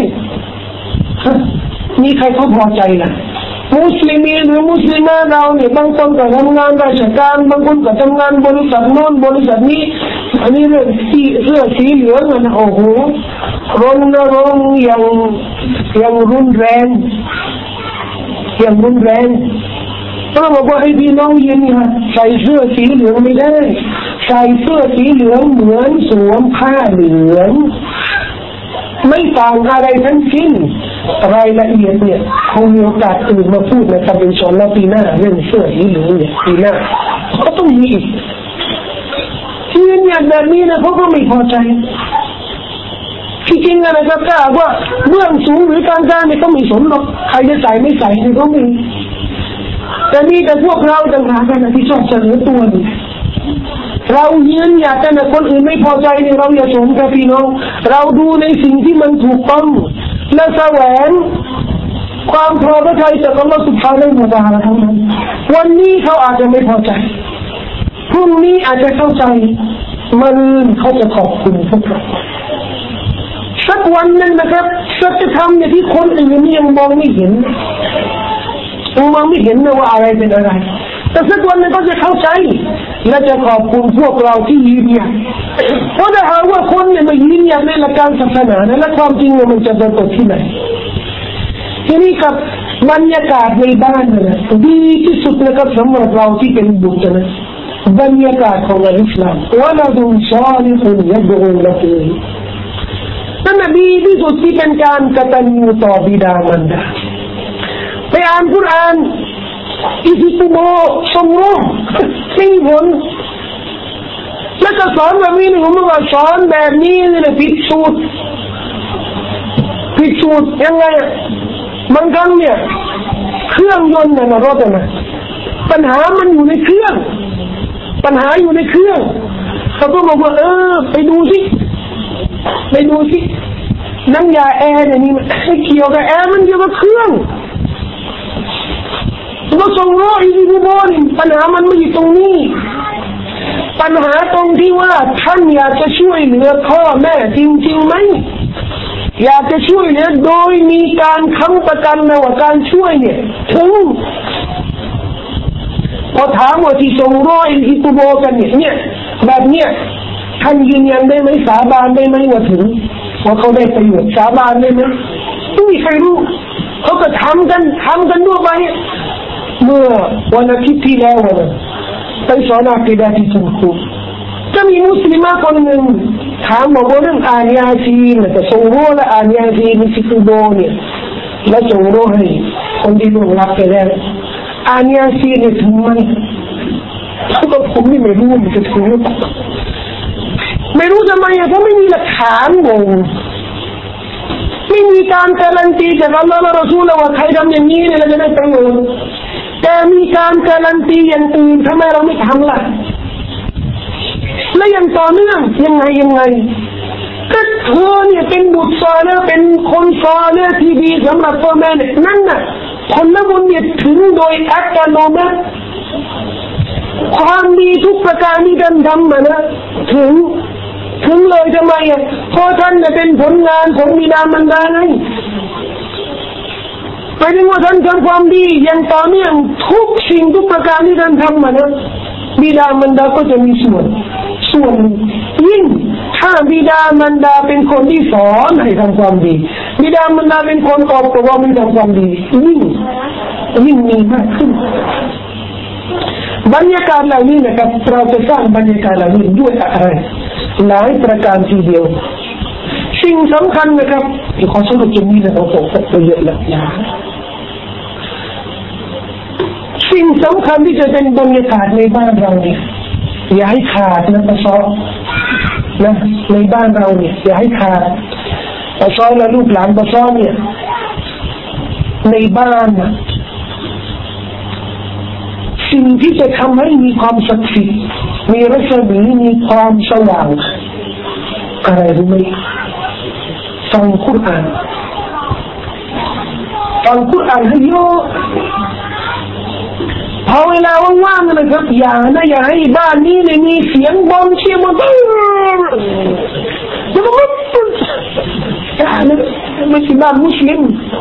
มีใครเขาพอใจล่ะมุสลิมีหรือมุสลิมาเราเนี่ยบางคนก็ทำงานราชการบางคนก็ทำงานบริษัทโน้นบริษัทนี้อันนี้เรื่องเสื้อสีเหลืองนะโอ้โหรณรงค์อย่างรุนแรงต้องบอกว่าให้พี่น้องเย็นค่ะใส่เสื้อสีเหลืองไม่ได้ใส่เสื้อสีเหลืองเหมือนสวมผ้าเหลืองไม่ต่างอะไรทั้งสิ้นรายละเอียดเนี่ยคงมีโอกาสอื่นมาพูดนะครับอินชาอัลลอฮ์ปีหน้าเรื่องเสื้อสีเหลืองเนี่ยปีหน้าก็ต้องมีอีกที่เนี่ยแบบนี้นะเขาก็ไม่พอใจที่จริงนะครับถ้าว่าเบื้องสูงหรือกลางๆเนี่ยก็ไม่สนหรอกใครจะใส่ไม่ใส่เนี่ยก็มีแต่นี่แต่พวกเราต่างหากกันที่ชอบเสนอตัวนี่เรายืนหยัดแต่คนอื่นไม่พอใจเนี่ยเราอย่าสนกับพี่น้องเราดูในสิ่งที่มันถูกต้องและแสวงความพอใจจากอัลลอฮฺ سبحانه และ تعالى ทั้งนั้นวันนี้เขาอาจจะไม่พอใจพรุ่งนี้อาจจะเข้าใจมันเขาจะขอบคุณพวกเราสักวันนึงนะครับสัจธรรมเนี่ยที่คนอื่นยังมองไม่เห็นนะว่าอะไรเป็นอะไรแต่สักวันนึงก็จะเข้าใจและจะขอบคุณพวกเราที่ยืนหยัดเพราะถ้าหากว่าคนเนี่ยมายืนหยัดในหลักการศาสนาและความจริงเนี่ยมันจะปรากฏที่ไหนทีนี้กับบรรยากาศในบ้านนะดีที่สุดนะครับสำหรับเราที่เป็นบุตรนะบรรยากาศของอิสลามวะลาดุนซาลิฮุนยัดอูละฮูนั่นดีที่สุดที่เป็นการกตัญญูต่อบิดามารดาไปอ่านกุรอานอิซิตุโมสมรู้สิ่งผลแล้วก็สอนแบบนี้ผมว่าสอนแบบนี้เนี่ยผิดสูตรยังไงบางครั้งเนี่ยเครื่องยนต์เนี่ยรถนะปัญหามันอยู่ในเครื่องเขาก็บอกว่าไปดูสิน้ำยาแอร์เนี่ยนี่มันเกี่ยวกับแอร์มันเกี่ยวกับเครื่องเราส่งร้อยที่ผู้บริปัญหามันไม่อยู่ตรงนี้ปัญหาตรงที่ว่าท่านอยากจะช่วยเหลือพ่อแม่จริงๆไหมอยากจะช่วยเหลือโดยมีการค้ำประกันนะว่าการช่วยเนี่ยถึงพอถามว่าที่ส่งร้อยที่ผู้บริกันเนี่ยแบบเนี้ยท่านยืนยันได้ไหมสาบานได้ไหมว่าถึงว่าเขาได้ประโยชน์สาบานได้ไหมไม่มีใครรู้เขาก็ทำกันด้วยไปเมื่อวันอาทิตย์ที่แล้วไปสอนอาคีดะที่สุนทรจะมีมุสลิมคนหนึ่งถามบอกว่าเรื่องอ่านยาซีนแต่ส่งรู้และอ่านยาซีนที่คุโบเนี่ยแล้วส่งรู้ให้คนที่ล่วงลับไปแล้วอ่านยาซีนเนี่ยถึงไหมก็ผมไม่รู้มันจะถึงหรือเปล่าไม่รู้ทำไมเพราะไม่มีหลักฐานไม่มีการการันตีจากอัลลอฮฺและรอซูลว่าใครทำอย่างนี้เนี่ยเราจะได้ประโยชน์แต่มีการการันตีอย่างอื่นทำไมเราไม่ทำล่ะและยังต่อเนื่องยังไงก็เธอเนี่ยเป็นบุตรซอลิฮ์เป็นคนซอลิฮ์ที่ดีสำหรับพ่อแม่เนี่ยนั่นน่ะผลบุญเนี่ยถึงโดยอัตโนมัติความดีทุกประการที่ท่านทำมานะถึงเลยทำไมเพราะท่านเนี่ยเป็นผลงานของบิดามารดาไงหมายถึงว่าท่านทำความดีอย่างต่อเนื่องทุกสิ่งทุกประการที่ท่านทำมานะบิดามารดาก็จะมีส่วนยิ่งถ้าบิดามารดาเป็นคนที่สอนให้ทำความดีบิดามารดาเป็นคนตอบตัวว่าไม่ทำความดียิ่งมีมากขึ้นบรรยากาศเหล่านี้นะครับเราจะสร้างบรรยากาศเหล่านี้ด้วยอะไรหลายประการทีเดียวสิ่งสำคัญนะครับที่ขอสรุปตรงนี้นะครับผมก็เยอะแล้วสิ่งสำคัญที่จะเป็นบรรยากาศในบ้านเราเนี่ยอย่าให้ขาดนะประซอนะในบ้านเราเนี่ยอย่าให้ขาดประซอและลูกหลานประซอเนี่ยในบ้านนะสิ่งที่จะทำให้มีความศักดิ์สิทธิ์มีรัศมีมีความสว่างอะไรรู้ไหมฟังคุรอานให้เยอะพอเวลาว่างๆนะครับอย่าให้บ้านนี้เนี่ยมีเสียงบอมเชียร์มาบ้างแล้วก็ไม่ใช่บ้านมุสลิม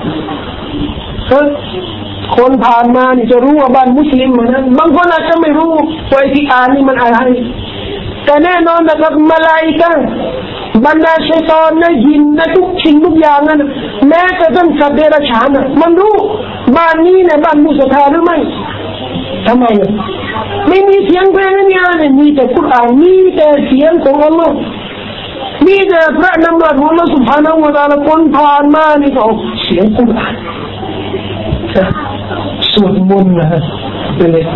คนผ่านมานี่จะรู้ว่าบ้านมุสลิมนะบางคนอาจจะไม่รู้ว่าที่อ่านนี่มันอะไรแต่แน่นอนนะครับมลาอิกะห์บรรดาชัยฏอนนะยินนะทุกสิ่งทุกอย่างนั้นแม้แต่ท่านสัตว์เดรัจฉานมันรู้บ้านนี้เนี่ยบ้านมุสลิมหรือไม่ทำไมไม่มีเสียงเพลงไม่มีอะไรมีแต่กุรอานมีแต่เสียงของอัลลอฮ์มีแต่พระนามของอัลลอฮ์ سبحانه และ تعالى คนผ่านมานี่ก็เสียงกุรอานสวดมนต์นะไปเลย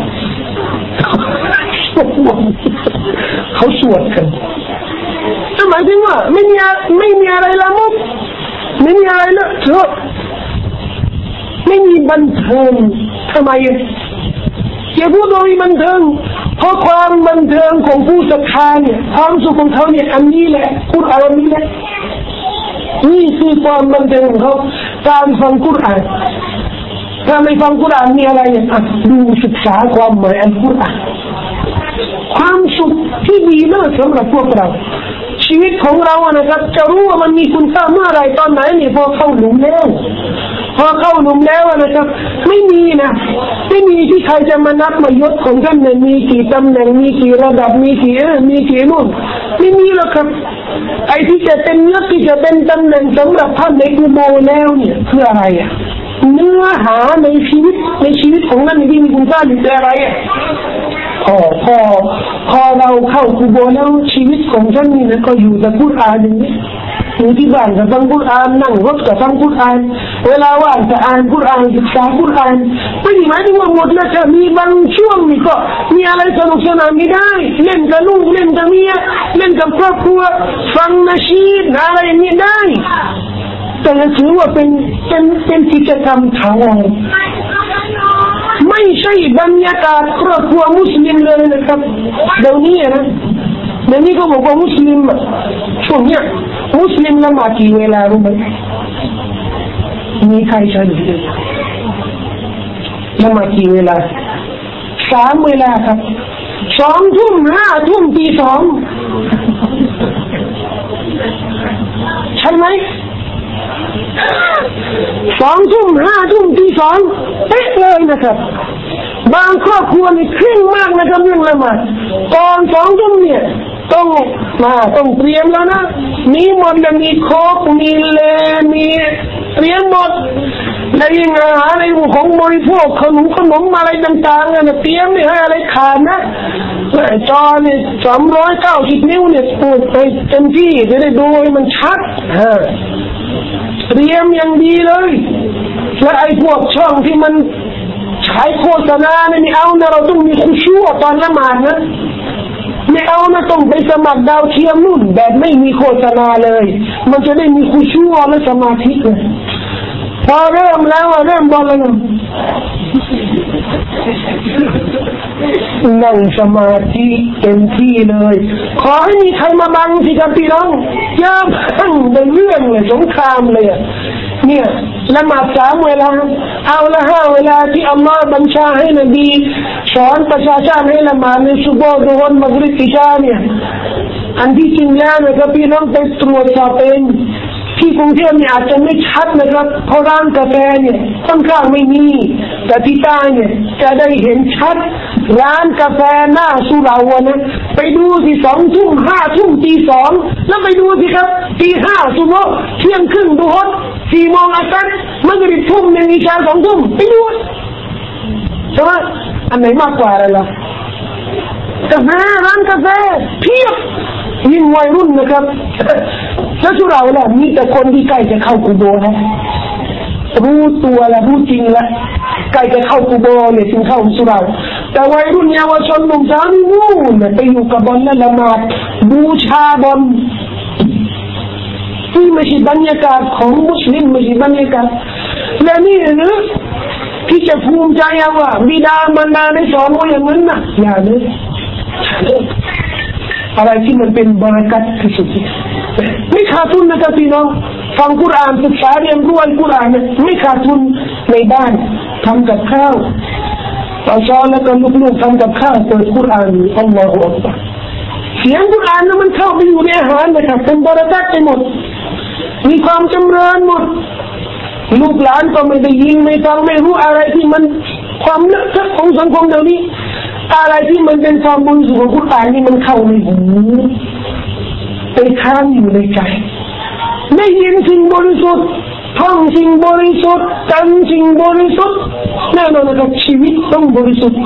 เขาสวดกันหมายถึงว่าไม่มีอะไรละมุกไม่มีอะไรเลอะเทอะไม่มีบันเทิงทำไมอย่าพูดว่ามีบันเทิงเพราะความบันเทิงของผู้ศรัทธาเนี่ยความสุขของเขาเนี่ยอันนี้แหละกุรอานนี่แหละนี่คือความบันเทิงของเขาการฟังกุรอานถ้าไม่ฟังกุรอานมีอะไรดูศึกษาความหมายอัลกุรอานความสุขที่ดีมากสำหรับพวกเราชีวิตของเรานะครับจะรู้ว่ามันมีคุณค่าเมื่อไรตอนไหนนี่พอเข้าหลุมแล้วนะครับไม่มีที่ใครจะมานับมายศของท่านเนี่ยมีกี่ตำแหน่งมีกี่ระดับมีกี่นู่นไม่มีหรอกครับไอ้ที่จะเป็นยศที่จะเป็นตำแหน่งสำหรับท่านในกุโบร์แล้วเนี่ยคืออะไรเนื้อหาในชีวิตของท่านที่มีคุณค่าอยู่แต่อะไรพอเราเข้ากุโบร์แล้วชีวิตของท่านนี่นะก็อยู่แต่กุรอานอย่างนี้อยู่ที่บ้านก็ฟังกุรอานนั่งรถก็ฟังกุรอานเวลาว่างจะอ่านกุรอานศึกษากุรอานไม่ได้หมายถึงว่าหมดแล้วจะมีบางช่วงนี่ก็มีอะไรสนุกสนานไม่ได้เล่นกับลูกเล่นกับเมียเล่นกับครอบครัวฟังนาชีดอะไรอย่างนี้ได้แต่ถือว่าเป็นกิจกรรมถาวรไม่ใช่บรรยากาศครอบครัวมุสลิมเลยนะครับเดี๋ยวนี้ก็บอกว่ามุสลิมช่วงเนี้ยมุสลิมละหมาดกี่เวลารู้ไหมมีใครเฉลยละหมาดกี่เวลา3 เวลาครับ2 ทุ่ม5 ทุ่มตี 2ใช่ไหม2 ทุ่ม5 ทุ่มตี 2เป๊ะเลยนะครับบางครอบครัวนี่เคร่งมากนะครับเรื่องละหมาดก่อน2 ทุ่มเนี่ยต้องเตรียมแล้วนะมีหมดแล้วมีโคกมีเลมีเตรียมหมดในงานอะไรของบริโภคขนมอะไรต่างๆเนี่ยเตรียมไม่ให้อะไรขาดนะจอเนี่ย390 นิ้วเนี่ยพูดไปเต็มที่จะได้ดูให้มันชัดเตรียมอย่างดีเลยและไอ้พวกช่องที่มันฉายโฆษณาเนี่ยไม่เอานะเราต้องมีคุชูตอนละหมาดนะไม่เอานะต้องไปสมัครดาวเทียมนู่นแบบไม่มีโฆษณาเลยมันจะได้มีคุชูและสมาธิเลยพอเริ่มแล้วเริ่มบอลแล้วนั่งสมาธิเต็มที่เลยขอให้มีใครมาบังสิครับพี่น้องย่าพังเป็นเรื่องเลยสงครามเลยเนี่ยละหมาด3 เวลาเอาละ5 เวลาที่อัลลอฮ์บัญชาให้นบีสอนประชาชนให้ละหมาดในซุบฮ์ดุฮรมักริบอิชาเนี่ยอันที่จริงแล้วนะครับพี่น้องไปตรวจสอบเองที่กรุงเทพเนี่ยอาจจะไม่ชัดนะครับเพราะร้านกาแฟเนี่ยค่อนข้างไม่มีแต่ที่ใต้เนี่ยจะได้เห็นชัดร้านกาแฟหน้าสุเหร่านะไปดูสิ2 ทุ่ม5 ทุ่มตี 2แล้วไปดูสิครับตี 5ซุบฮ์เที่ยงครึ่งดูฮ์4 โมงอัสรมักริบทุ่ม1 อิชา2 ทุ่มไปดูใช่ไหมอันไหนมากกว่าอะไรล่ะกาแฟร้านกาแฟเพียบยิ่งวัยรุ่นนะครับแล้วสุเราล่ะมีแต่คนที่ใกล้จะเข้ากุโบนะรู้ตัวแล้วรู้จริงแล้วใกล้จะเข้ากุโบเนี่ยจึงเข้าสุเราแต่วัยรุ่นเยาวชนหนุ่มสาวนี่นู่นไปอยู่กับบอลและละหมาดบูชาบอลที่ไม่ใช่บรรยากาศของมุสลิมไม่ใช่บรรยากาศและนี่นะที่จะภูมิใจว่าบิดามารดาในสอนว่าอย่างนั้นนะอย่าเลยอะไรที่มันเป็นบารักัตที่สุดไม่ขาดทุนนะครับพี่น้องฟังกุรอานศึกษาเรียนรู้อัลกุรอานไม่ขาดทุนในบ้านทำกับข้าวตอนเช้าแล้วก็ลูกๆทำกับข้าวเปิดกุรอานอัลลอฮฺอักบัรเสียงกุรอานนั้นมันเข้าไปอยู่ในอาหารนะครับเป็นบารักัตไปหมดมีความจำเริญหมดลูกหลานก็ไม่ได้ยินไม่ฟังไม่รู้อะไรที่มันความเลอะเทอะของสังคมเดี๋ยวนี้อะไรที่มันเป็นความบริสุทธิ์ของกุรอานนี่มันเข้าในหูไปค้างอยู่ในใจได้ยินสิ่งบริสุทธิ์ท่องสิ่งบริสุทธิ์จำสิ่งบริสุทธิ์แน่นอนนะครับชีวิตต้องบริสุทธิ์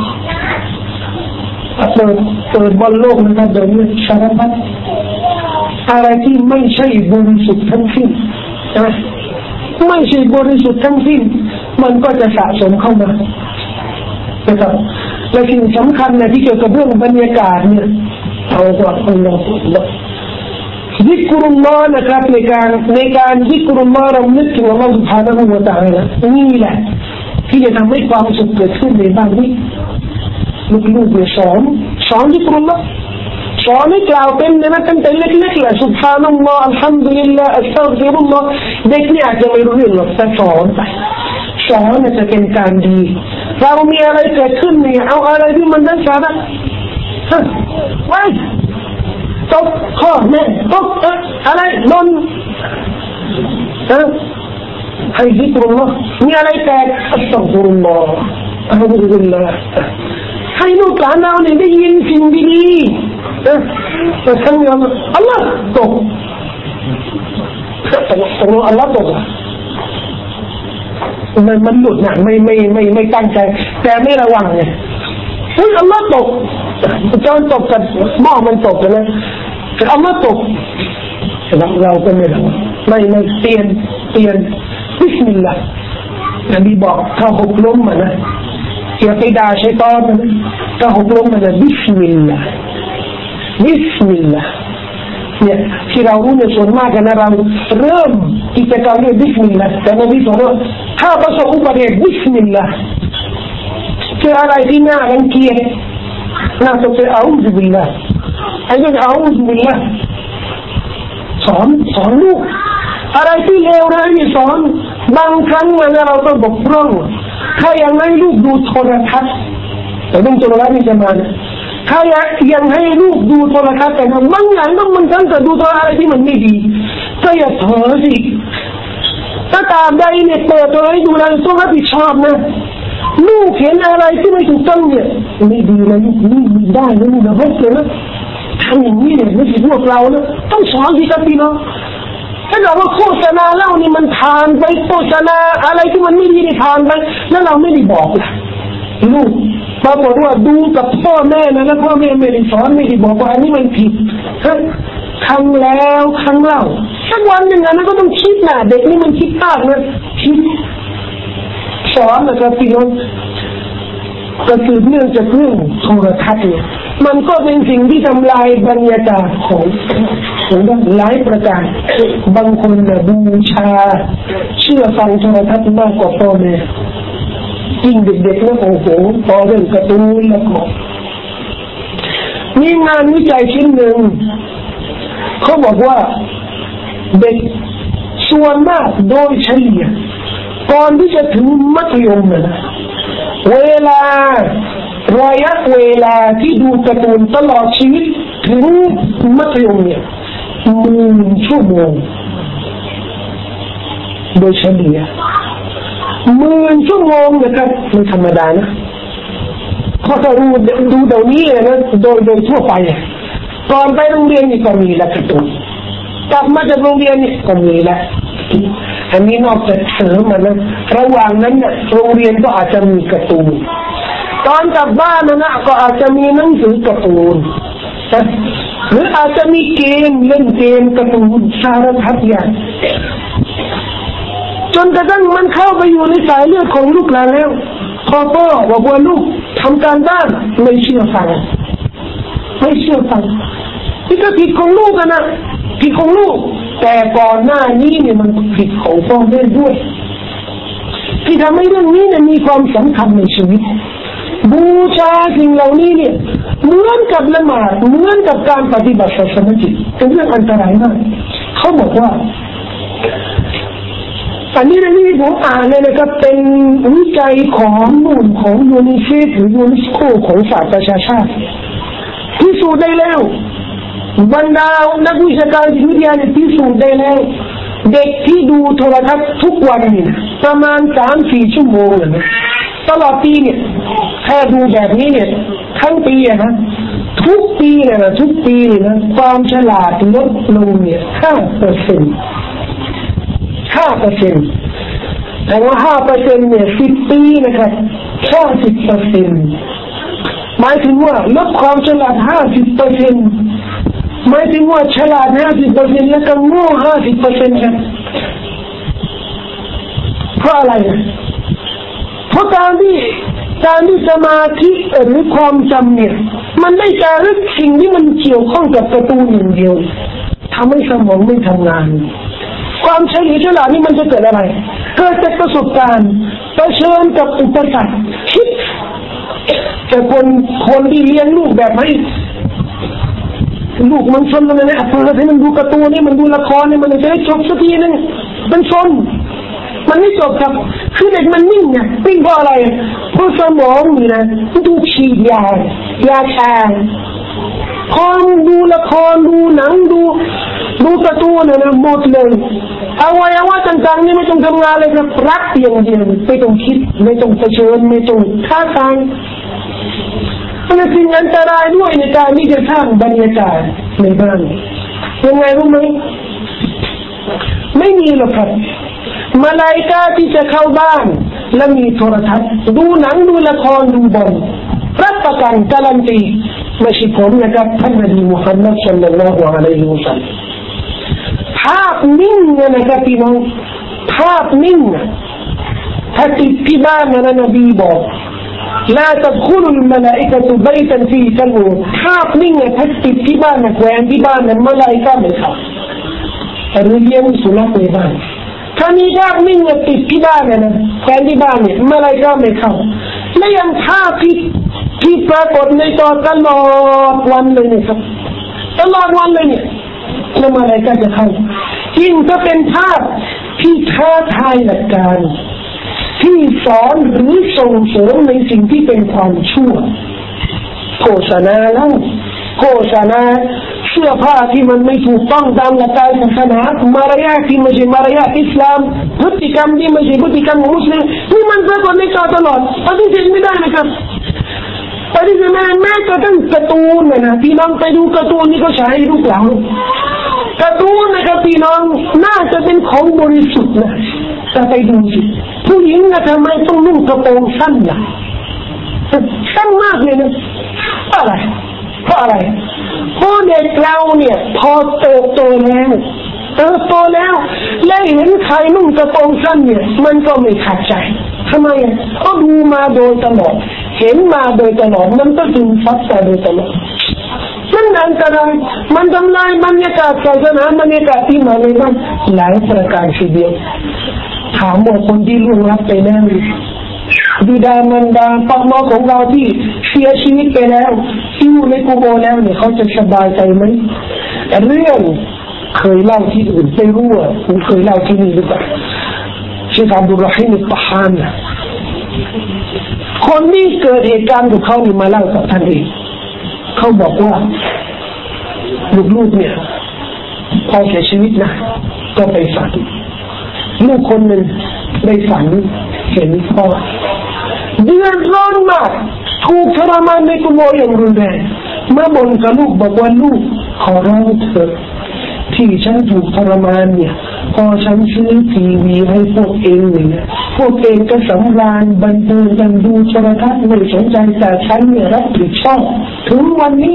เปิดบอลโลกนะครับเดี๋ยวนี้สารพัดอะไรที่ไม่ใช่บริสุทธิ์ทั้งสิ้นนะไม่ใช่บริสุทธิ์ทั้งสิ้นมันก็จะสะสมเข้ามานะครับและสิ่งสำคัญนะที่เกี่ยวกับเรื่องบรรยากาศเนี่ยเอาว่าอัลลอฮฺซิกรุลลอฮ์นะครับในการซิกรุลลอฮ์เรานึกถึงอัลลอฮฺ سبحانه และ تعالى นี่แหละที่จะทำให้ความสุขเกิดขึ้นในบ้านนี้ลูกๆเนี่ยสอนซิกรุลลอฮ์สอนให้กล่าวเป็นนะตั้งแต่เล็กๆแหละ سبحان الله الحمد لله استغفر الله เด็กเนี่ยอาจจะไม่รู้เรื่องหรอกแต่สอนไปสอนจะเป็นการดีเรามีอะไรเกิดขึ้นเนี่ยเอาอะไรที่มันได้สาระไว้ตกข้อแม่ตกอะไรนนให้ซิกรุลลอฮ์มีอะไรแตกอัสตัฆฟิรุลลอฮ์อะฮูดุบิลลาห์ให้ลูกหลานเราเนี่ยได้ยินสิ่งดีๆแต่ทั้งนั้นอัลลอฮ์ตกอัลลอฮ์ตกมันหลุดนะไม่ตั้งใจแต่ไม่ระวังไงอัลลอฮ์ตกจนตกกับหม้อมันตกนะแต่อัลลอฮ์ตกเราก็ไม่ระวังไม่เปลี่ยนบิสมิลลาห์นบีบอกถ้าหกล้มมานะอย่าไปด่าชัยฏอนนะถ้าหกล้มมานะบิสมิลลาห์เนี่ยที่เรารู้ในส่วนมากกันนะเราเริ่มกิจกรรมด้วยบิสมิลลาห์แต่นบีสอนว่าถ้าประสบอุบัติเหตุบิสมิลลาห์เจออะไรที่น่ารังเกียจน่าตกใจเอาอุบิลลาห์ไอ้เรื่องเอาอุบิลลาห์สอนลูกอะไรที่เลวร้ายนี่สอนบางครั้งเราต้องบกพร่องถ้ายังให้ลูกดูโทรทัศน์แต่เรื่องโทรทัศน์นี่จะมาถ้ายังให้ลูกดูโทรทัศน์แต่บางอย่างต้องมันทั้งแต่ดูตัวอะไรที่มันไม่ดีก็อย่าเถอะสิถ้าตามใดเนี่ยเปิดตัวให้ดูแล้วต้องรับผิดชอบนะลูกเห็นอะไรที่ไม่ถูกต้องเนี่ยไม่ดีนะลูกนี่ได้นะนี่นะให้เกิดนะทำอย่างนี้เนี่ยไม่ใช่พวกเรานะต้องสอนสิครับพี่น้องถ้าเราว่าโฆษณาเล่านี่มันผ่านไปโฆษณาอะไรที่มันไม่ดีนี่ผ่านไปแล้วเราไม่ได้บอกล่ะลูกปรากฏว่าดูกับพ่อแม่นะแล้วพ่อแม่ไม่ได้สอนไม่ได้บอกว่าอันนี้มันผิดครั้งแล้วครั้งเล่าสักวันหนึ่งนะก็ต้องคิดนะเด็กนี่มันคิดมากนะคิดสอนนะครับพี่น้องก็คือเนื่องจากเรื่องโทรทัศน์เนี่ยมันก็เป็นสิ่งที่ทำลายบรรยากาศของหลายประการบางคนนะบูชาเชื่อฟังโทรทัศน์มากกว่าพ่อแม่ยิ่งเด็กๆแล้วโอ้โหพอเรื่องการ์ตูนแล้วก็มีงานวิจัยชิ้นหนึ่งเขาบอกว่าเด็กส่วนมากโดยเฉลี่ยก่อนที่จะถึงมัธยมนะเวลาระยะเวลาที่ดูการ์ตูนตลอดชีวิตถึงมัธยมเนี่ย10,000 ชั่วโมงโดยเฉลี่ย10,000 ชั่วโมงนะครับไม่ธรรมดานะเพราะถ้าดูเดี๋ยวนี้นะโดยทั่วไปก่อนไปโรงเรียนนี่ก็มีแล้วการ์ตูนกลับมาจากโรงเรียนนี่ก็มีแล้วอันนี้นอกจากเสริมมานะระหว่างนั้นเนี่ยโรงเรียนก็อาจจะมีการ์ตูนตอนกลับบ้านนะก็อาจจะมีหนังสือการ์ตูนหรืออาจจะมีเกมเล่นเกมการ์ตูนสารพัดอย่างจนกระทั่งมันเข้าไปอยู่ในสายเลือดของลูกหลานแล้วพอพ่อบอกว่าลูกทำการบ้านไม่เชื่อฟังนี่ก็ผิดของลูกนะผิดของลูกแต่ก่อนหน้านี้เนี่ยมันผิดของพ่อแม่ด้วยที่ทำให้เรื่องนี้เนี่ยมีความสำคัญในชีวิตบูชาสิ่งเหล่านี้เนี่ยเหมือนกับละหมาดเหมือนกับการปฏิบัติศาสนกิจเป็นเรื่องอันตรายมากเขาบอกว่าอันนี้ที่ผมอ่านเลยนะครับเป็นวิจัยของยูนิเซฟหรือยูนิสโกของสหประชาชาติพิสูจน์ได้แล้วบรรดานักวิชาการจิตวิทยาเนี่ยพิสูจน์ได้แล้วเด็กที่ดูโทรทัศน์ทุกวันนี่ประมาณ 3-4 ชั่วโมงนะตลอดปีเนี่ยแค่ดูแบบนี้เนี่ยทั้งปีนะทุกปีเนี่ยนะความฉลาดลดลงเนี่ย 5% แต่ว่า 5% เนี่ย10 ปีนะครับ 50% หมายถึงว่าลดความฉลาด 50% หมายถึงว่าฉลาด 50% แล้วก็โง่ 50% ครับเพราะอะไรเพราะการที่สมาธิหรือความจำเนี่ยมันได้จารึกสิ่งที่มันเกี่ยวข้องกับการ์ตูนอย่างเดียวทำให้สมองไม่ทำงานความเฉลียวฉลาดนี่มันจะเกิดอะไรเกิดจากประสบการณ์เผชิญกับอุปสรรคคิดแต่คนที่เลี้ยงลูกแบบให้ลูกมันซนเลยนะพอให้มันดูการ์ตูนนี่มันดูละครนี่มันจะได้จบสักทีนึงมันซนมันไม่จบครับคือเด็กมันนิ่งไงนิ่งเพราะอะไรเพราะสมองนี่นะดูฉีดยาชาพอดูละครดูหนังดูการ์ตูนนะหมดเลยอวัยวะต่างๆนี่ไม่ต้องทำงานเลยครับรักอย่างเดียวไม่ต้องคิดไม่ต้องเผชิญไม่ต้องท่าทางเป็นสิ่งอันตรายด้วยในการที่จะสร้างบรรยากาศในบ้านยังไงรู้ไหมไม่มีหรอกครับมลาอิกะห์ที่จะเข้าบ้านและมีโทรทัศน์ดูหนังดูละครดูบอลรับประกันการันตีไม่ใช่ผมนะครับท่านนบีมุฮัมมัดศ็อลลัลลอฮุอะลัยฮิวะซัลลัมภาพนิ่งนะครับพี่น้องภาพนิ่งถ้าติดที่บ้านนะนบีบอกلا تدخل الملائكة بيتا فيه كلب ภาพนิ่งถ้าติดที่บ้านแขวนที่บ้านนั้นมลาอิกะห์ไม่เข้าหรือเลี้ยงสุนัขในบ้านถ้ามีภาพนิ่งติดที่บ้านนะแขวนที่บ้านเนี่ยมลาอิกะห์ไม่เข้าและยังภาพที่ปรากฏในจอตลอดวันเลยนะครับตลอดวันเลยเนี่ยแล้วมลาอิกะห์จะเข้ายิ่งถ้าเป็นภาพที่ท้าทายหลักการที่สอนหรือส่งเสริมในสิ่งที่เป็นความชั่วโฆษณาแล้วโฆษณาเสื้อผ้าที่มันไม่ถูกต้องตามหลักการศาสนามารยาทที่ไม่ใช่มารยาทอิสลามพฤติกรรมที่ไม่ใช่พฤติกรรมของมุสลิมนี่มันปรากฏในจอตลอดปฏิเสธไม่ได้นะครับไปที่ไหนแม้กระทั่งการ์ตูนนะพี่น้องไปดูการ์ตูนนี่ก็ใช้ลูกหลานการ์ตูนนะครับพี่น้องน่าจะเป็นของบริสุทธิ์นะแต่ไปดูสิผู้หญิงนะทำไมต้องนุ่งกระโปรงสั้นล่ะสั้นมากเลยนะอะไรเพราะอะไรเพราะเด็กเราเนี่ยพอเติบโตแล้วและเห็นใครนุ่งกระโปรงสั้นเนี่ยมันก็ไม่ขัดใจทำไมเขาดูมาโดยตลอดเห็นมาโดยตลอดมันก็ดึงซับซ้อนโดยตลอดมันอันตรายมันทำลายบรรยากาศศาสนาบรรยากาศที่มาในบ้านหลายประการทีเดียวถามว่าคนที่ล่วงลับไปแล้วบิดามารดาพ่อแม่ของเราที่เสียชีวิตไปแล้วที่อยู่ในกุโบร์แล้วเนี่ยเขาจะสบายใจไหมเรื่องเคยเล่าที่อื่นไม่รู้ว่าคุณเคยเล่าที่นี่หรือเปล่าเชคอับดุลรอฮีมอัตตะฮานคนที่เกิดเหตุการณ์กับเขานี่มาเล่ากับท่านเองเขาบอกว่าลูกๆเนี่ยพอเสียชีวิตนะก็ไปฝันลูกคนหนึ่งได้ฝันเห็นพ่อเดือดร้อนมากถูกทรมานในกุโบร์อย่างรุนแรงมาบ่นกับลูกบอกว่าลูกขอร้องเถอะที่ฉันถูกทรมานเนี่ยพอฉันซื้อทีวีให้พวกเองเนี่ยพวกเองก็สำราญบันเทิงกันดูโทรทัศน์ไม่สนใจแต่ฉันเนี่ยรับผิดชอบถึงวันนี้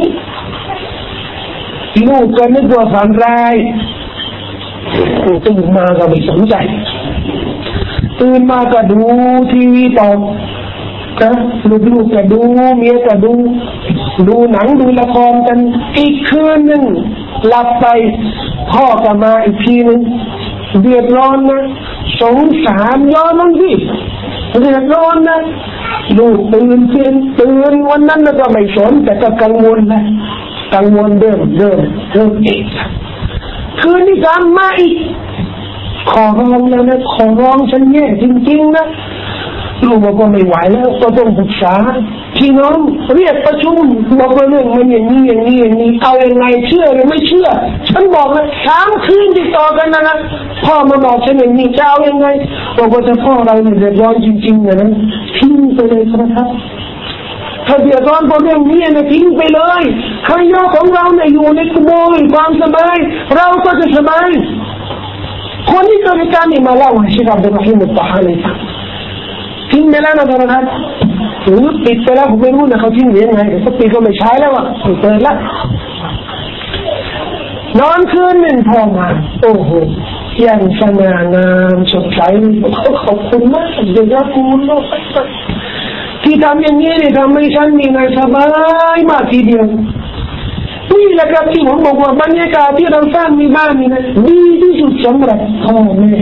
ลูกก็นึกว่าฝันร้ายตื่นมาก็ไม่สนใจตื่นมาก็ดูทีวีต่อนะลูกๆก็ดูเมียก็ดูหนังดูละครกันอีกคืนหนึ่งหลับไปพ่อก็มาอีกทีนึงเดือดร้อนนะสงสารย้อนนั่นสิเดือดร้อนนะลูกตื่นวันนั้นก็ไม่สนแต่ก็กังวลนะกังวลเดิมอีกคืนที่สามมาอีกขอร้องแล้วนะขอร้องฉันแย่จริงๆนะลูกบอกว่าไม่ไหวแล้วก็ต้องปรึกษาพี่น้องเรียกประชุมบอกว่าเรื่องมันอย่างนี้เอายังไงเชื่อหรือไม่เชื่อฉันบอกเลย3 คืนติดต่อกันนะพ่อมาบอกฉันอย่างนี้จะเอายังไงบอกว่าถ้าพ่อเราเนี่ยเดือดร้อนจริงๆนะทิ้งไปเลยครับถ้าเดือดร้อนเพราะเรื่องนี้นะทิ้งไปเลยขยะของเราเนี่ยอยู่ในกุโบร์ความสบายเราก็จะสบายคนที่เกิดการนี้มาเล่าให้เชคอับดุลรอฮีมอัตตะฮานีทิ้งไปแล้วนะโทรทัศน์หรือปิดไปแล้วผมไม่รู้นะเขาทิ้งหรือยังไงแต่ปิดก็ไม่ใช้แล้วอ่ะเปิดละนอนคืนหนึ่งพอมาโอ้โหยังสง่างามสดใสขอบคุณมากเดี๋ยวคุณโลกที่ทำอย่างนี้เนี่ยทำให้ฉันมีงานสบายมากทีเดียวนี่แหละครับที่ผมบอกว่าบรรยากาศที่เราสร้างในบ้านนี่นะดีที่สุดสำหรับพ่อแม่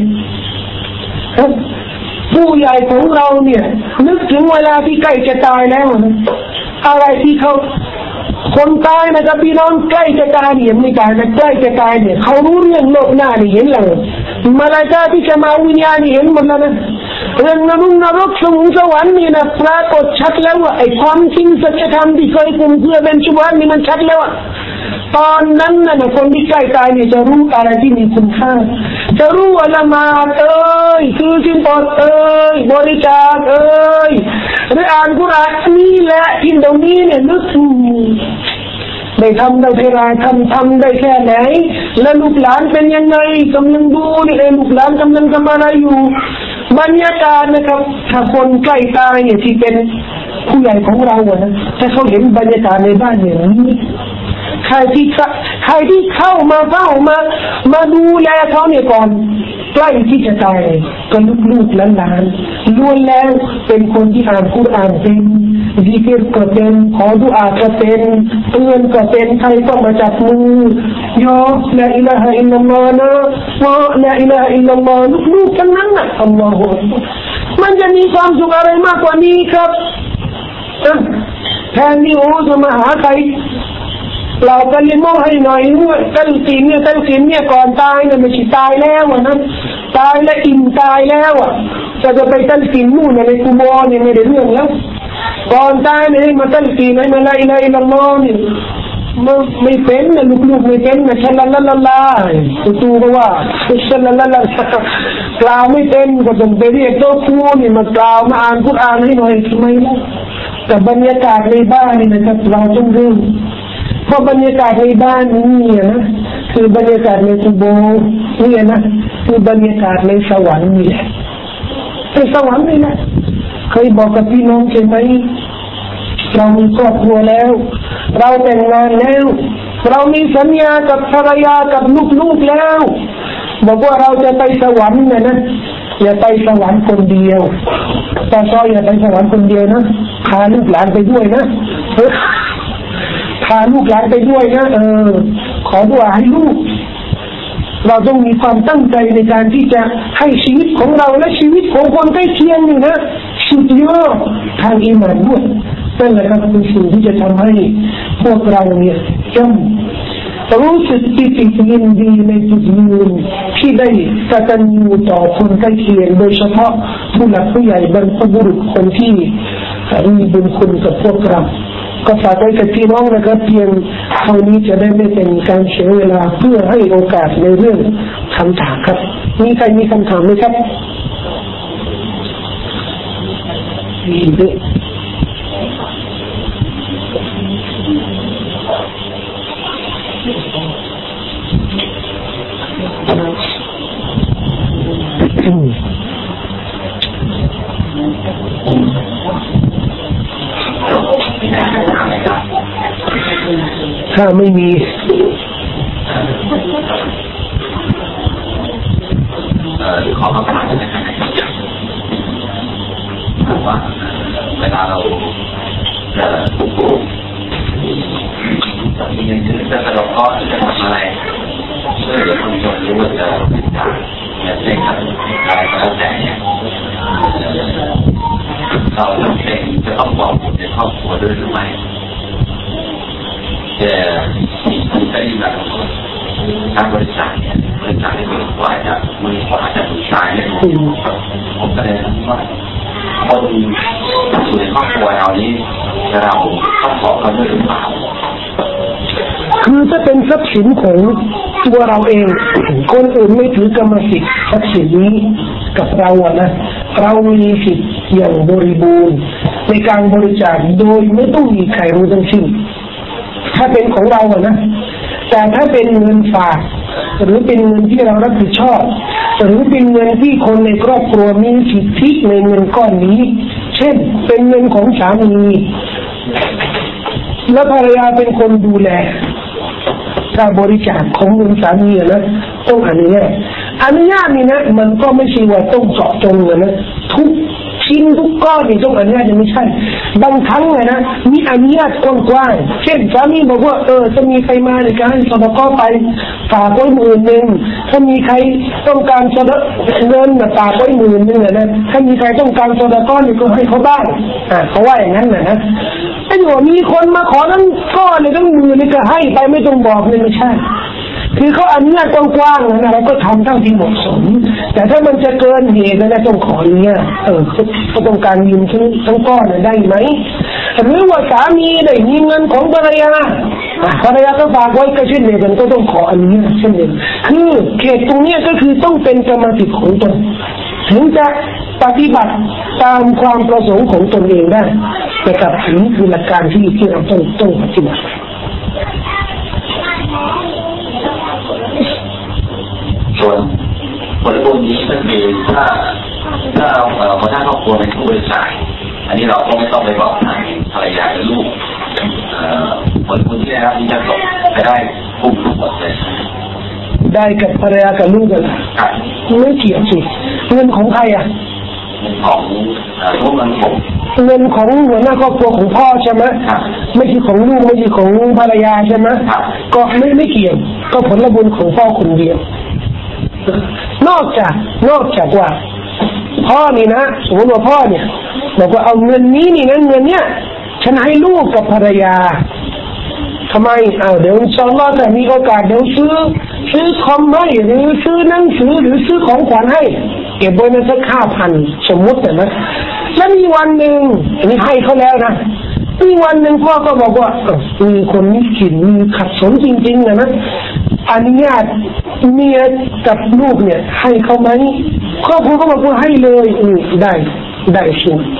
ผู้ใหญ่ของเราเนี่ยนึกถึงเวลาที่ใกล้จะตายแล้วนะอะไรที่เขาคนตายนะครับพี่น้องใกล้จะตายเนี่ยไม่ตายนะใกล้จะตายเนี่ยเขารู้เรื่องโลกหน้านี่เห็นเลยมาลายกาที่จะมาวิญญาณนี่เห็นหมดแล้วนะเรื่องนรกสวรรค์นี่นะปรากฏชัดแล้วว่าไอ้ความจริงสัจธรรมที่เคยคุมเพื่อเป็นชุบฮานนี่มันชัดแล้วตอนนั้นนะคนที่ใกล้ตายเนี่ยจะรู้อะไรที่มีคุณค่าจะรู้ว่าละหมาดคือสินอดบริจาคหรืออ่านกุรอานนี่แหละที่ตรงนี้เนี่ยนึกถึงได้ทำได้เท่าไรทำได้แค่ไหนแล้วลูกหลานเป็นยังไงกำลังดูนี่ลูกหลานกำลังทำอะไรอยู่บรรยากาศนะครับถ้าคนใกล้ตายเนี่ยที่เป็นผู้ใหญ่ของเรานะถ้าเขาเห็นบรรยากาศในบ้านอย่างนี้ใครที่เข้ามาดูแลเขาเนี่ยก่อนใกล้ที่จะตายก็ลูกๆหลานๆล้วนแล้วเป็นคนที่อ่านกุรอานเป็นซิกร์ก็เป็นขอดุอาก็เป็นเตือนก็เป็นใครต้องมาจับมือยอลาอิลาฮะอิลลัลลอฮ์นะวะลาอิลาฮะอิลลัลลอฮ์ลูกๆทั้งนั้นนะอัลลอฮฺมันจะมีความสุขอะไรมากกว่านี้ครับแทนที่จะมาหาใครเราก็เลยมองให้หน่อยว่าตัลกีนเนี่ยก่อนตายเนี่ยไม่ใช่ตายแล้วนะตายแล้วอิ่มตายแล้วจะไปตัลกีนนู่นในกุโบร์เนี่ยไม่ได้เรื่องแล้วก่อนตายเนี่ยมาตัลกีนให้มาลาอิลาฮะอิลลัลลอฮ์เนี่ยไม่เป็นนะลูกๆไม่เป็นนะชัลลัลลาลาตูก็ว่าชัลลัลลาลากล่าวไม่เป็นก็ต้องไปเรียกโต๊ะครูนี่มากล่าวมาอ่านกุรอานให้หน่อยทำไมล่ะแต่บรรยากาศในบ้านนี่นะครับเราต้องรู้เพราะบรรยากาศในบ้านนี่นะคือบรรยากาศในกุโบร์นี่นะคือบรรยากาศในสวรรค์นี่แหละในสวรรค์นี่นะเคยบอกกับพี่น้องใช่ไหมเรามีครอบครัวแล้วเราแต่งงานแล้วเรามีสัญญากับภรรยากับลูกๆแล้วบอกว่าเราจะไปสวรรค์นะอย่าไปสวรรค์คนเดียวตาซ้อยอย่าไปสวรรค์คนเดียวนะพาลูกหลานไปด้วยนะพาลูกหลานไปด้วยนะขอดุอาให้ลูกเราต้องมีความตั้งใจในการที่จะให้ชีวิตของเราและชีวิตของคนใกล้เคียงนี่นะสุดยอดทางอีหม่านด้วยนั่นแหละครับเป็นสิ่งที่จะทำให้พวกเราเนี่ยรู้สึกปิติยินดีในจุดยืนที่ได้กตัญญูต่อคนใกล้เคียงโดยเฉพาะผู้หลักผู้ใหญ่บรรพบุรุษคนที่มีบุญคุณกับพวกเราก็ฝากไว้กับพี่น้องนะครับเพียงเท่านี้จะได้ไม่เป็นการเสียเวลาเพื่อให้โอกาสในเรื่องคำถามครับมีใครมีคำถามไหมครับมีด้วยถ้าไม่มีขอคำถามนะครับว่าเวลาเรามีเงินซื้อจะสะดวกก็จะทำอะไรช่วยเหลือคนจนหรือว่าจะเนี่ยเช่นอะไรก็แล้วแต่เนี่ยเราจำเป็นจะต้องบอกคนในครอบครัวด้วยหรือไม่แต่ได้ยินแบบการบริจาคเนี่ยบริจาคให้มือขวาจะมือขวาจะมือซ้ายเนี่ยผมก็เลยว่าคนอยู่ในครอบครัวเรานี้เราต้องขอเขาด้วยหรือเปล่าคือถ้าเป็นทรัพย์สินของตัวเราเองคนอื่นไม่ถือกรรมสิทธิ์ทรัพย์สินนี้กับเราอะนะเรามีสิทธิ์อย่างบริบูรณ์ในการบริจาคโดยไม่ต้องมีใครรู้ทั้งสิ้นถ้าเป็นของเราอะนะแต่ถ้าเป็นเงินฝากหรือเป็นเงินที่เรารับผิดชอบหรือเป็นเงินที่คนในครอบครัวมีสิทธิในเงินก้อนนี้เช่นเป็นเงินของสามีและภรรยาเป็นคนดูแลถ้าบริจาคของเงินสามีนะต้องอนุญาตนี่นะมันก็ไม่ใช่ว่าต้องเจาะจงนะทุกชิ้นทุกก้อนนี่ต้องอนุญาตยังไม่ใช่บางครั้งนะมีอนุญาตกว้างๆเช่นสามีบอกว่าจะมีใครมาในการให้สดก็ไปฝากไว้10,000ถ้ามีใครต้องการสดเงินฝากไว้10,000นะถ้ามีใครต้องการสดก็นี่ก็ให้เขาบ้างเขาว่าอย่างนั้นนะไอ้หัวมีคนมาขอทั้งก้อนเลยทั้งมือนี่ก็ให้ไปไม่ต้องบอกเลยไม่ใช่คือเขาอนุญาตกว้างๆนะเราก็ทำเท่าที่เหมาะสมแต่ถ้ามันจะเกินเหตุนะต้องขออนุญาตเขาต้องการยืมทั้งก้อนได้ไหมหรือว่าสามีได้มีเงินของภรรยาก็ฝากไว้ก็เช่นเดียวกันก็ต้องขออนุญาตเช่นเดียวกันคือเขตตรงนี้ก็คือต้องเป็นกรรมสิทธิ์ของตนถึงจะปฏิบัติตามความประสงค์ของตนเองได้แต่กับอันนี้คือหลักการที่เราต้องปฏิบัติส่วนผลบุญนี้ก็คือถ้าเราคนทั้งครอบครัวเป็นผู้บริจาคอันนี้เราก็ไม่ต้องไปบอกทางภรรยาหรือลูกผลบุญที่ได้รับนี้จะตกไปได้คุ้มทุกหมดเลยได้กับภรรยากับลูกกันไม่เกี่ยวสิเงินของใครของลูกเงินของหัวหน้าครอบครัวของพ่อใช่ไหมไม่ใช่ของลูกไม่ใช่ของภรรยาใช่ไหมก็ไม่เกี่ยวก็ผลบุญของพ่อคนเดียวนอกจากว่าพ่อนี่นะสมมติว่าพ่อเนี่ยบอกว่าเอาเงินนี้นี่นะเงินเนี้ยฉันให้ลูกกับภรรยาทำไมเดี๋ยวอินชาอัลลอฮ์แต่มีโอกาสเดี๋ยวซื้อคอมให้หรือซื้อหนังสือหรือซื้อของขวัญให้เก็บไว้ในสัก5,000สมมุตินะแล้วมีวันหนึ่งอันนี้ให้เขาแล้วนะมีวันหนึ่งพ่อก็บอกว่ามีคนมิสกินมีขัดสนจริงๆนะอนุญาตเมียกับลูกเนี่ยให้เขาไหมครอบครัวก็บอกว่าให้เลยได้สิ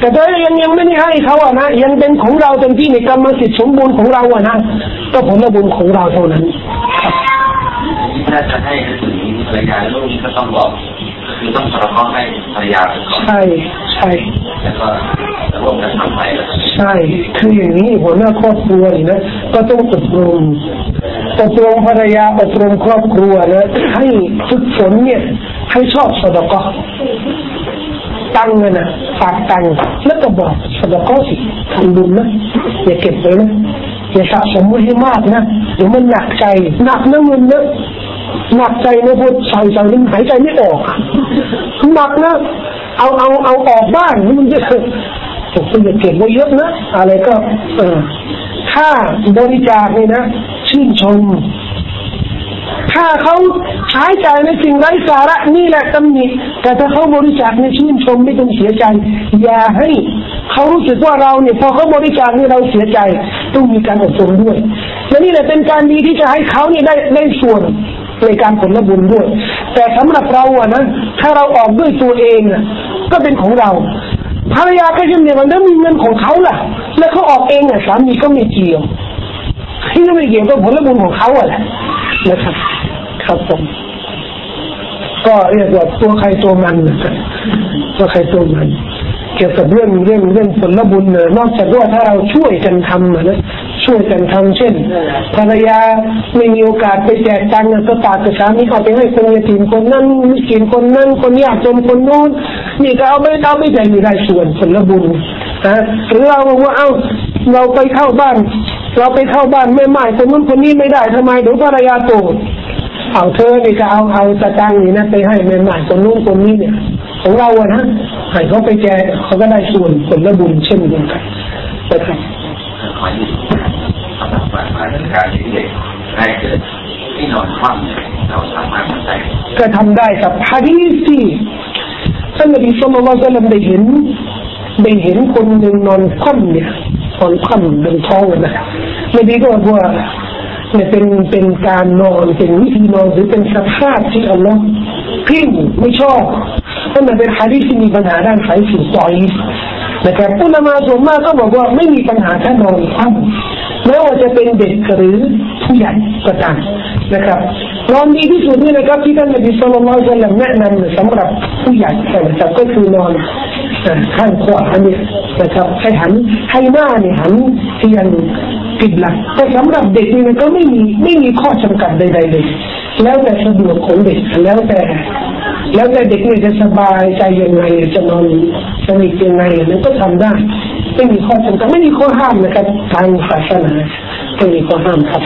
แต่ถ้ายังไม่ได้ให้เขาอะนะยังเป็นของเราเต็มที่ในกรรมสิทธิ์สมบูรณ์ของเราอะนะก็ผลบุญของเราเท่านั้นถ้าจะให้ถึงภรรยาลูกก็ต้องบอกคือต้องสารภาพให้ภรรยาก่อนใช่แล้วก็รวมกันทำไปใช่คืออย่างนี้หัวหน้าครอบครัวนี่นะก็ต้องอบรมภรรยาอบรมครอบครัวนะให้ฝึกฝนเนี่ยให้ชอบซอดาเกาะตังค์นะฝากตังค์แล้วก็บอกซอดาเกาะสิทำบุญนะอย่าเก็บไว้นะอย่าสะสมไว้ให้มากนะเดี๋ยวมันหนักใจหนักนะเงินนะหนักใจนะพูดใส่นึงหายใจไม่ออกหนักนะเอาออกบ้างมันจะผมก็อย่าเก็บไว้เยอะนะอะไรก็ถ้าบริจาคนี่นะชื่นชมถ้าเขาใช้จ่ายในสิ่งไร้สาระนี่แหละตำหนิแต่ถ้าเขาบริจาคในชื่นชมไม่ต้องเสียใจอย่าให้เขารู้สึกว่าเราเนี่ยพอเขาบริจาคนี่เราเสียใจต้องมีการอดทนด้วยและนี่แหละเป็นการดีที่จะให้เขาเนี่ยได้ส่วนในการผลบุญด้วยแต่สำหรับเราอะนะถ้าเราออกด้วยตัวเองอะก็เป็นของเราภรรยาก็เช่นเดียวกันถ้ามีเงินของเขาล่ะแล้วเขาออกเองอะสามีก็ไม่เกี่ยวที่ไม่เกี่ยวกับผลบุญของเขาอะแหละนะครับครับผมก็เรียกว่าตัวใครตัวมันตัวใครตัวมันเกี่ยวกับเรื่องผลบุญเนี่ยนอกจากว่าถ้าเราช่วยกันทำนะช่วยกันทำเช่นภรรยาไม่มีโอกาสไปแจกตังค์ก็ฝากกับสามีเอาไปให้คนยาตีมคนนั้นมิสกินคนนั้นคนยากจนคนโน้นนี่ก็เอาไม่ได้ส่วนผลบุญนะหรือเราบอกว่าเราไปเข้าบ้านแม่ไม้คนนู้นคนนี้ไม่ได้ทำไมเดี๋ยวภรรยาโกรธเอาเธอนี่ก็เอาสตางค์นี่นะไปให้แม่ไม้คนนู้นคนนี้เนี่ยของเราอะนะให้เขาไปแจกเขาก็ได้ส่วนผลบุญเช่นเดียวกันนะครับขอยืนสำหรับมาตรการที่เด็กได้เกิดที่นอนคว่ำเนี่ยเราสามารถทำได้ก็ทำได้ครับฮะดีษที่ท่านนบีศ็อลลัลลอฮุอะลัยฮิวะซัลลัมได้เห็นคนหนึ่งนอนคว่ำเนี่ยนอนคว่ำบนท้องนะนบีก็บอกว่าเนี่ยเป็นการนอนเป็นวิธีนอนหรือเป็นสภาพที่อัลลอฮ์พิ้งไม่ชอบเพราะมันเป็นฮะดีษที่มีปัญหาด้านสายสื่อสารนะครับอุลามะส่วนมากก็บอกว่าไม่มีปัญหาถ้านอนคว่ำไม่ว่าจะเป็นเด็กหรือผู้ใหญ่ก็ตามนะครับนอนดีที่สุดนี่นะครับที่ท่านนบีศ็อลลัลลอฮุอะลัยฮิวะซัลลัมแนะนำสำหรับผู้ใหญ่นะครับก็คือนอนข้างขวาเนี่ยนะครับให้หน้าเนี่ยหันเอียงกิบหลักแต่สำหรับเด็กนี่ก็ไม่มีข้อจำกัดใดๆเลยแล้วแต่สะดวกของเด็กแล้วแต่เด็กเนี่ยจะสบายใจยังไงจะนอนสนิทยังไงมันก็ทำได้ไม่มีข้อจำกัดไม่มีข้อห้ามนะครับทางศาสนาไม่มีข้อห้ามครับ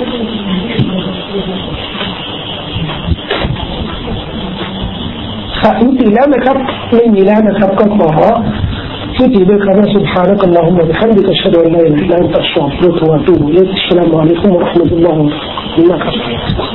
ยุติแล้วนะครับไม่มีแล้วนะครับก็ขอยุติด้วยคำว่า سبحانك اللهم وبحمدك أشهد أن لا إله إلا أنت أستغفرك وأتوب إليك السلام عليكم ورحمة الله وبركاته